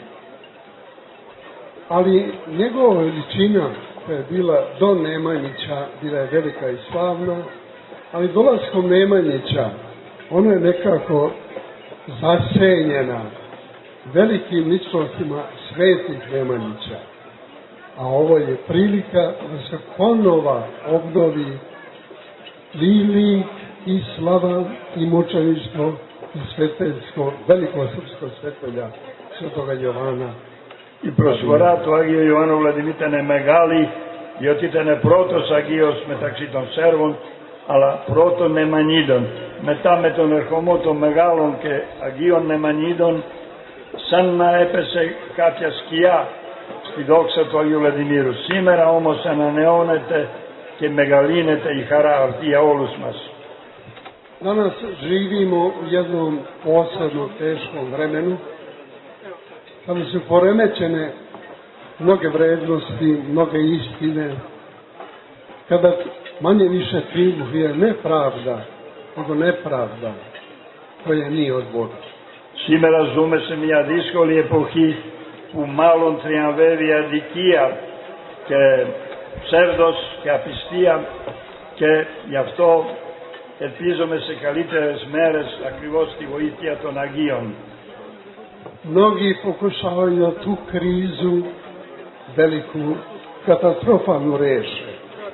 ali njegova veličina koja je bila do Nemanjića, bila je velika i slavna, ali dolaskom Nemanjića ona je nekako zasenjena velikim ličnostima svetih Nemanjića. A ovo je prilika da se ponova obnovi lik i slava i mučeništvo i sveteljsko, veliko srpsko svetelja Svetoga Jovana. Η προσφορά του Άγιου Ιωάννου Βλαδιμίρ ήταν μεγάλη διότι ήταν πρώτος Αγίος μεταξύ των Σέρβων, αλλά πρώτον Νεμανίδων. Μετά με τον ερχομό των μεγάλων και Αγίων Νεμανίδων, σαν να έπεσε κάποια σκιά στη δόξα του Αγίου Βλαντιμίρου. Σήμερα όμως ανανεώνεται και μεγαλύνεται η χαρά αυτή για όλους μας. Danas živimo u jednom posebno teškom vremenu, kada su poremećene mnoge vrednosti, mnoge istine, kada manje više triumfuje ne pravda, nego nepravda koja nije od Boga. Σήμερα ζούμε σε μια δύσκολη εποχή που μάλλον τριαμβεύει η αδικία και ψεύδος και απιστία, και γι' αυτό ελπίζομαι σε καλύτερες μέρες ακριβώς τη βοήθεια των Αγίων. Mnogi pokušavaju da tu krizu, veliku katastrofalnu reše.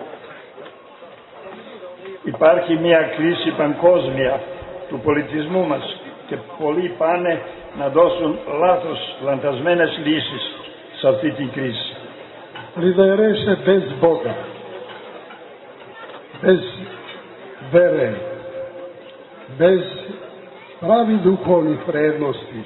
Υπάρχει μια κρίση παγκόσμια του πολιτισμού μας και πολλοί πάνε να δώσουν λάθος, λανθασμένες λύσεις σε αυτή την κρίση. Ali da je reše bez Boga, bez vere, bez pravih duhovnih vrednosti.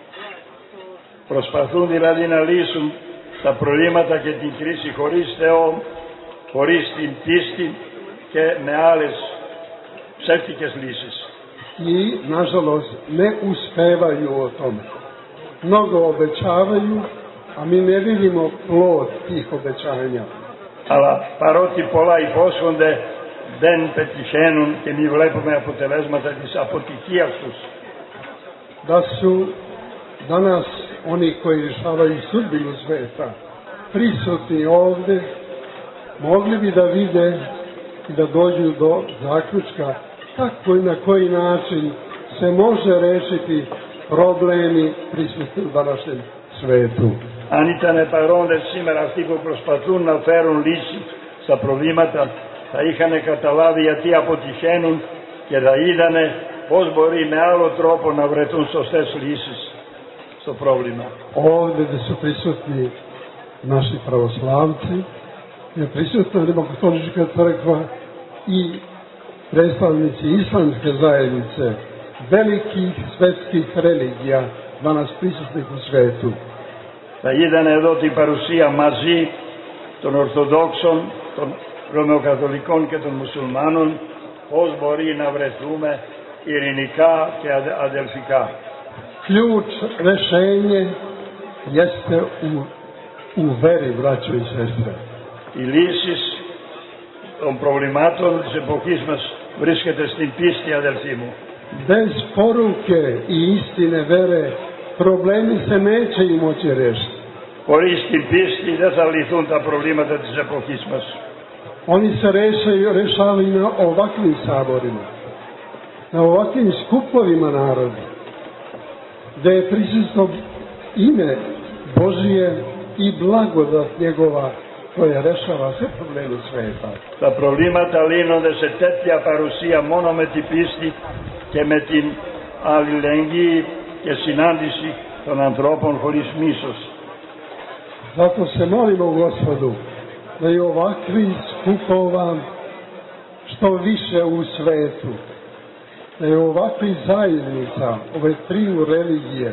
Προσπαθούν δηλαδή να λύσουν τα προβλήματα και την κρίση χωρίς Θεό, χωρίς την πίστη και με άλλες ψεύτικες λύσεις. I, nažalost, ne uspevaju o tome. Mnogo obećavaju, a mi ne vidimo plod tih obećanja. Αλλά παρότι πολλά υπόσχονται, δεν πετυχαίνουν και μη βλέπουμε αποτελέσματα της αποτυχίας τους. Da su danas oni koji rješavaju sudbinu sveta prisutni ovde, mogli bi da vide i da dođu do zaključka kako i na koji način se može rešiti problemi prisutni u današnjem svetu. Αν ήταν παρόντες σήμερα αυτοί που προσπαθούν να φέρουν λύση στα προβλήματα, θα είχαν καταλάβει γιατί αποτυχαίνουν και θα είδανε πώς μπορεί με άλλο τρόπο να βρεθούν σωστές λύσεις στο πρόβλημα. Ovde gde su prisutni naši pravoslavci, je prisutna Rimokatolička crkva i predstavnici islamske zajednice, velikih svetskih religija danas prisutnih u svetu. Θα είδανε εδώ την παρουσία μαζί των Ορθοδόξων, των Ρωμαιοκαθολικών και των Μουσουλμάνων, πώς μπορεί να βρεθούμε ειρηνικά και αδελφικά. Ključ rešenje jeste u, u veri, braćo i sestre. Οι λύσεις των προβλημάτων της εποχής μας βρίσκεται στην πίστη, αδελφοί μου. Bez poruke i istine vere problemi se neće i moći rešiti. Χωρίς την πίστη δεν θα λυθούν τα προβλήματα της εποχής μας. Oni se rešaju, rešavaju na ovakvim saborima, na ovakvim skupovima naroda, gde je prisutno ime Božije i blagodat njegova koja rešava sve probleme sveta. Τα προβλήματα λύνονται σε τέτοια παρουσία μόνο με την πίστη και με την αλληλεγγύη και συνάντηση των ανθρώπων χωρίς μίσος. Zato se molimo Gospodu da i ovakvi skupova što više u svetu, da je ovakvi zajednica, ove triju religije,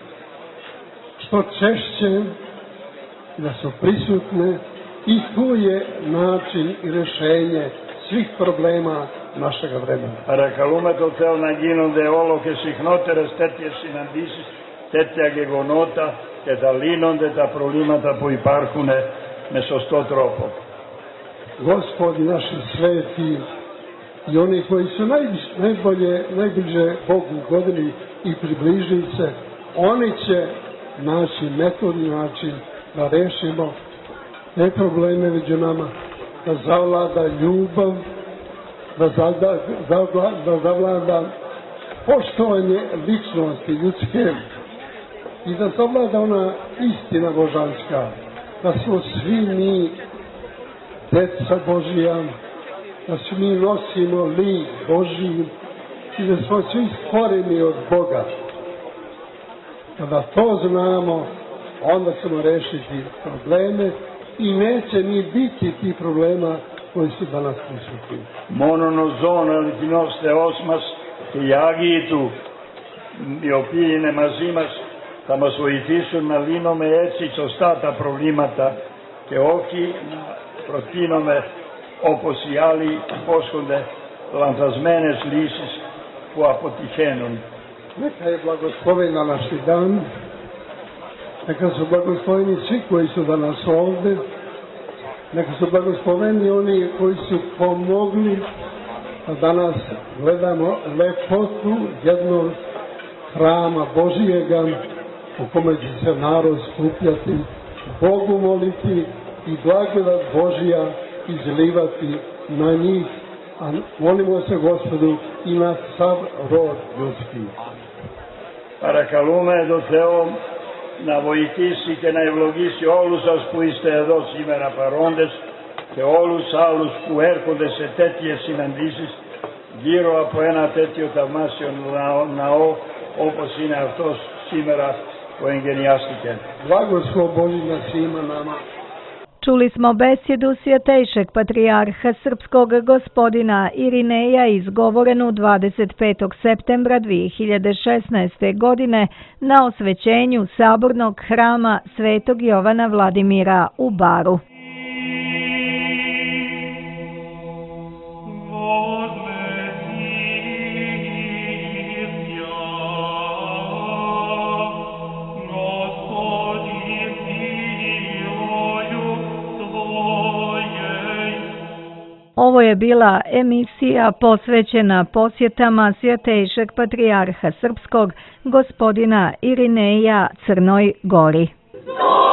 što češće da su prisutne i tu je način i rešenje svih problema našega vremena. Παρακαλούμε τον Θεό να γίνονται όλο και συχνότερες τέτοιες συναντήσεις, τέτοια γεγονότα, και θα λύνονται τα προβλήματα που υπάρχουν με σωστό τρόπο. Gospodi naši sveti i oni koji su najviše, najbolje, najbliže Bogu godili i približili se, oni će naći metodni način da rešimo te probleme među nama, da zavlada ljubav, da zavlada, da zavlada poštovanje ličnosti ljudske i da zavlada ona istina božanska, da smo svi mi deca Božija, da svi mi nosimo lik Božji i da smo svi stvoreni od Boga. Kada to znamo, onda ćemo rešiti probleme i neće ni biti tih problema koji su danas prisutni. Μόνο ζώνο αληθινός Θεός μας και οι Άγιοι Του, οι οποίοι είναι μαζί μας, θα μας βοηθήσουν να λύνουμε έτσι σωστά τα προβλήματα και όχι να προτείνουμε όπως οι άλλοι υπόσχονται λανθασμένες λύσεις που αποτυχαίνουν. Neka je blagosloven današnji dan, neka su blagosloveni svi koji su danas ovde, neka su blagosloveni oni koji su pomogli da danas gledamo lepotu jednog hrama Božijega u kome će se narod skupljati, Bogu moliti i blagodat Božija izlivati na njih, a molimo se Gospodu i na sav rod ljudski. Παρακαλούμε τον Θεό να βοηθήσει και να ευλογήσει όλους σας που είστε εδώ σήμερα παρόντες και όλους άλλους που έρχονται σε τέτοιες συναντήσεις γύρω από ένα τέτοιο θαυμάσιο ναό όπως είναι αυτός σήμερα που εγγενιάστηκε. Blagoslov Božji na svima nama. Čuli smo besjedu Svjetejšeg patrijarha srpskog gospodina Irineja izgovorenu dvadeset petog septembra dvije hiljade šesnaeste. godine na osvećenju sabornog hrama Svetog Jovana Vladimira u Baru. Ovo je bila emisija posvećena posjetama Svjetejšeg patrijarha srpskog gospodina Irineja Crnoj Gori.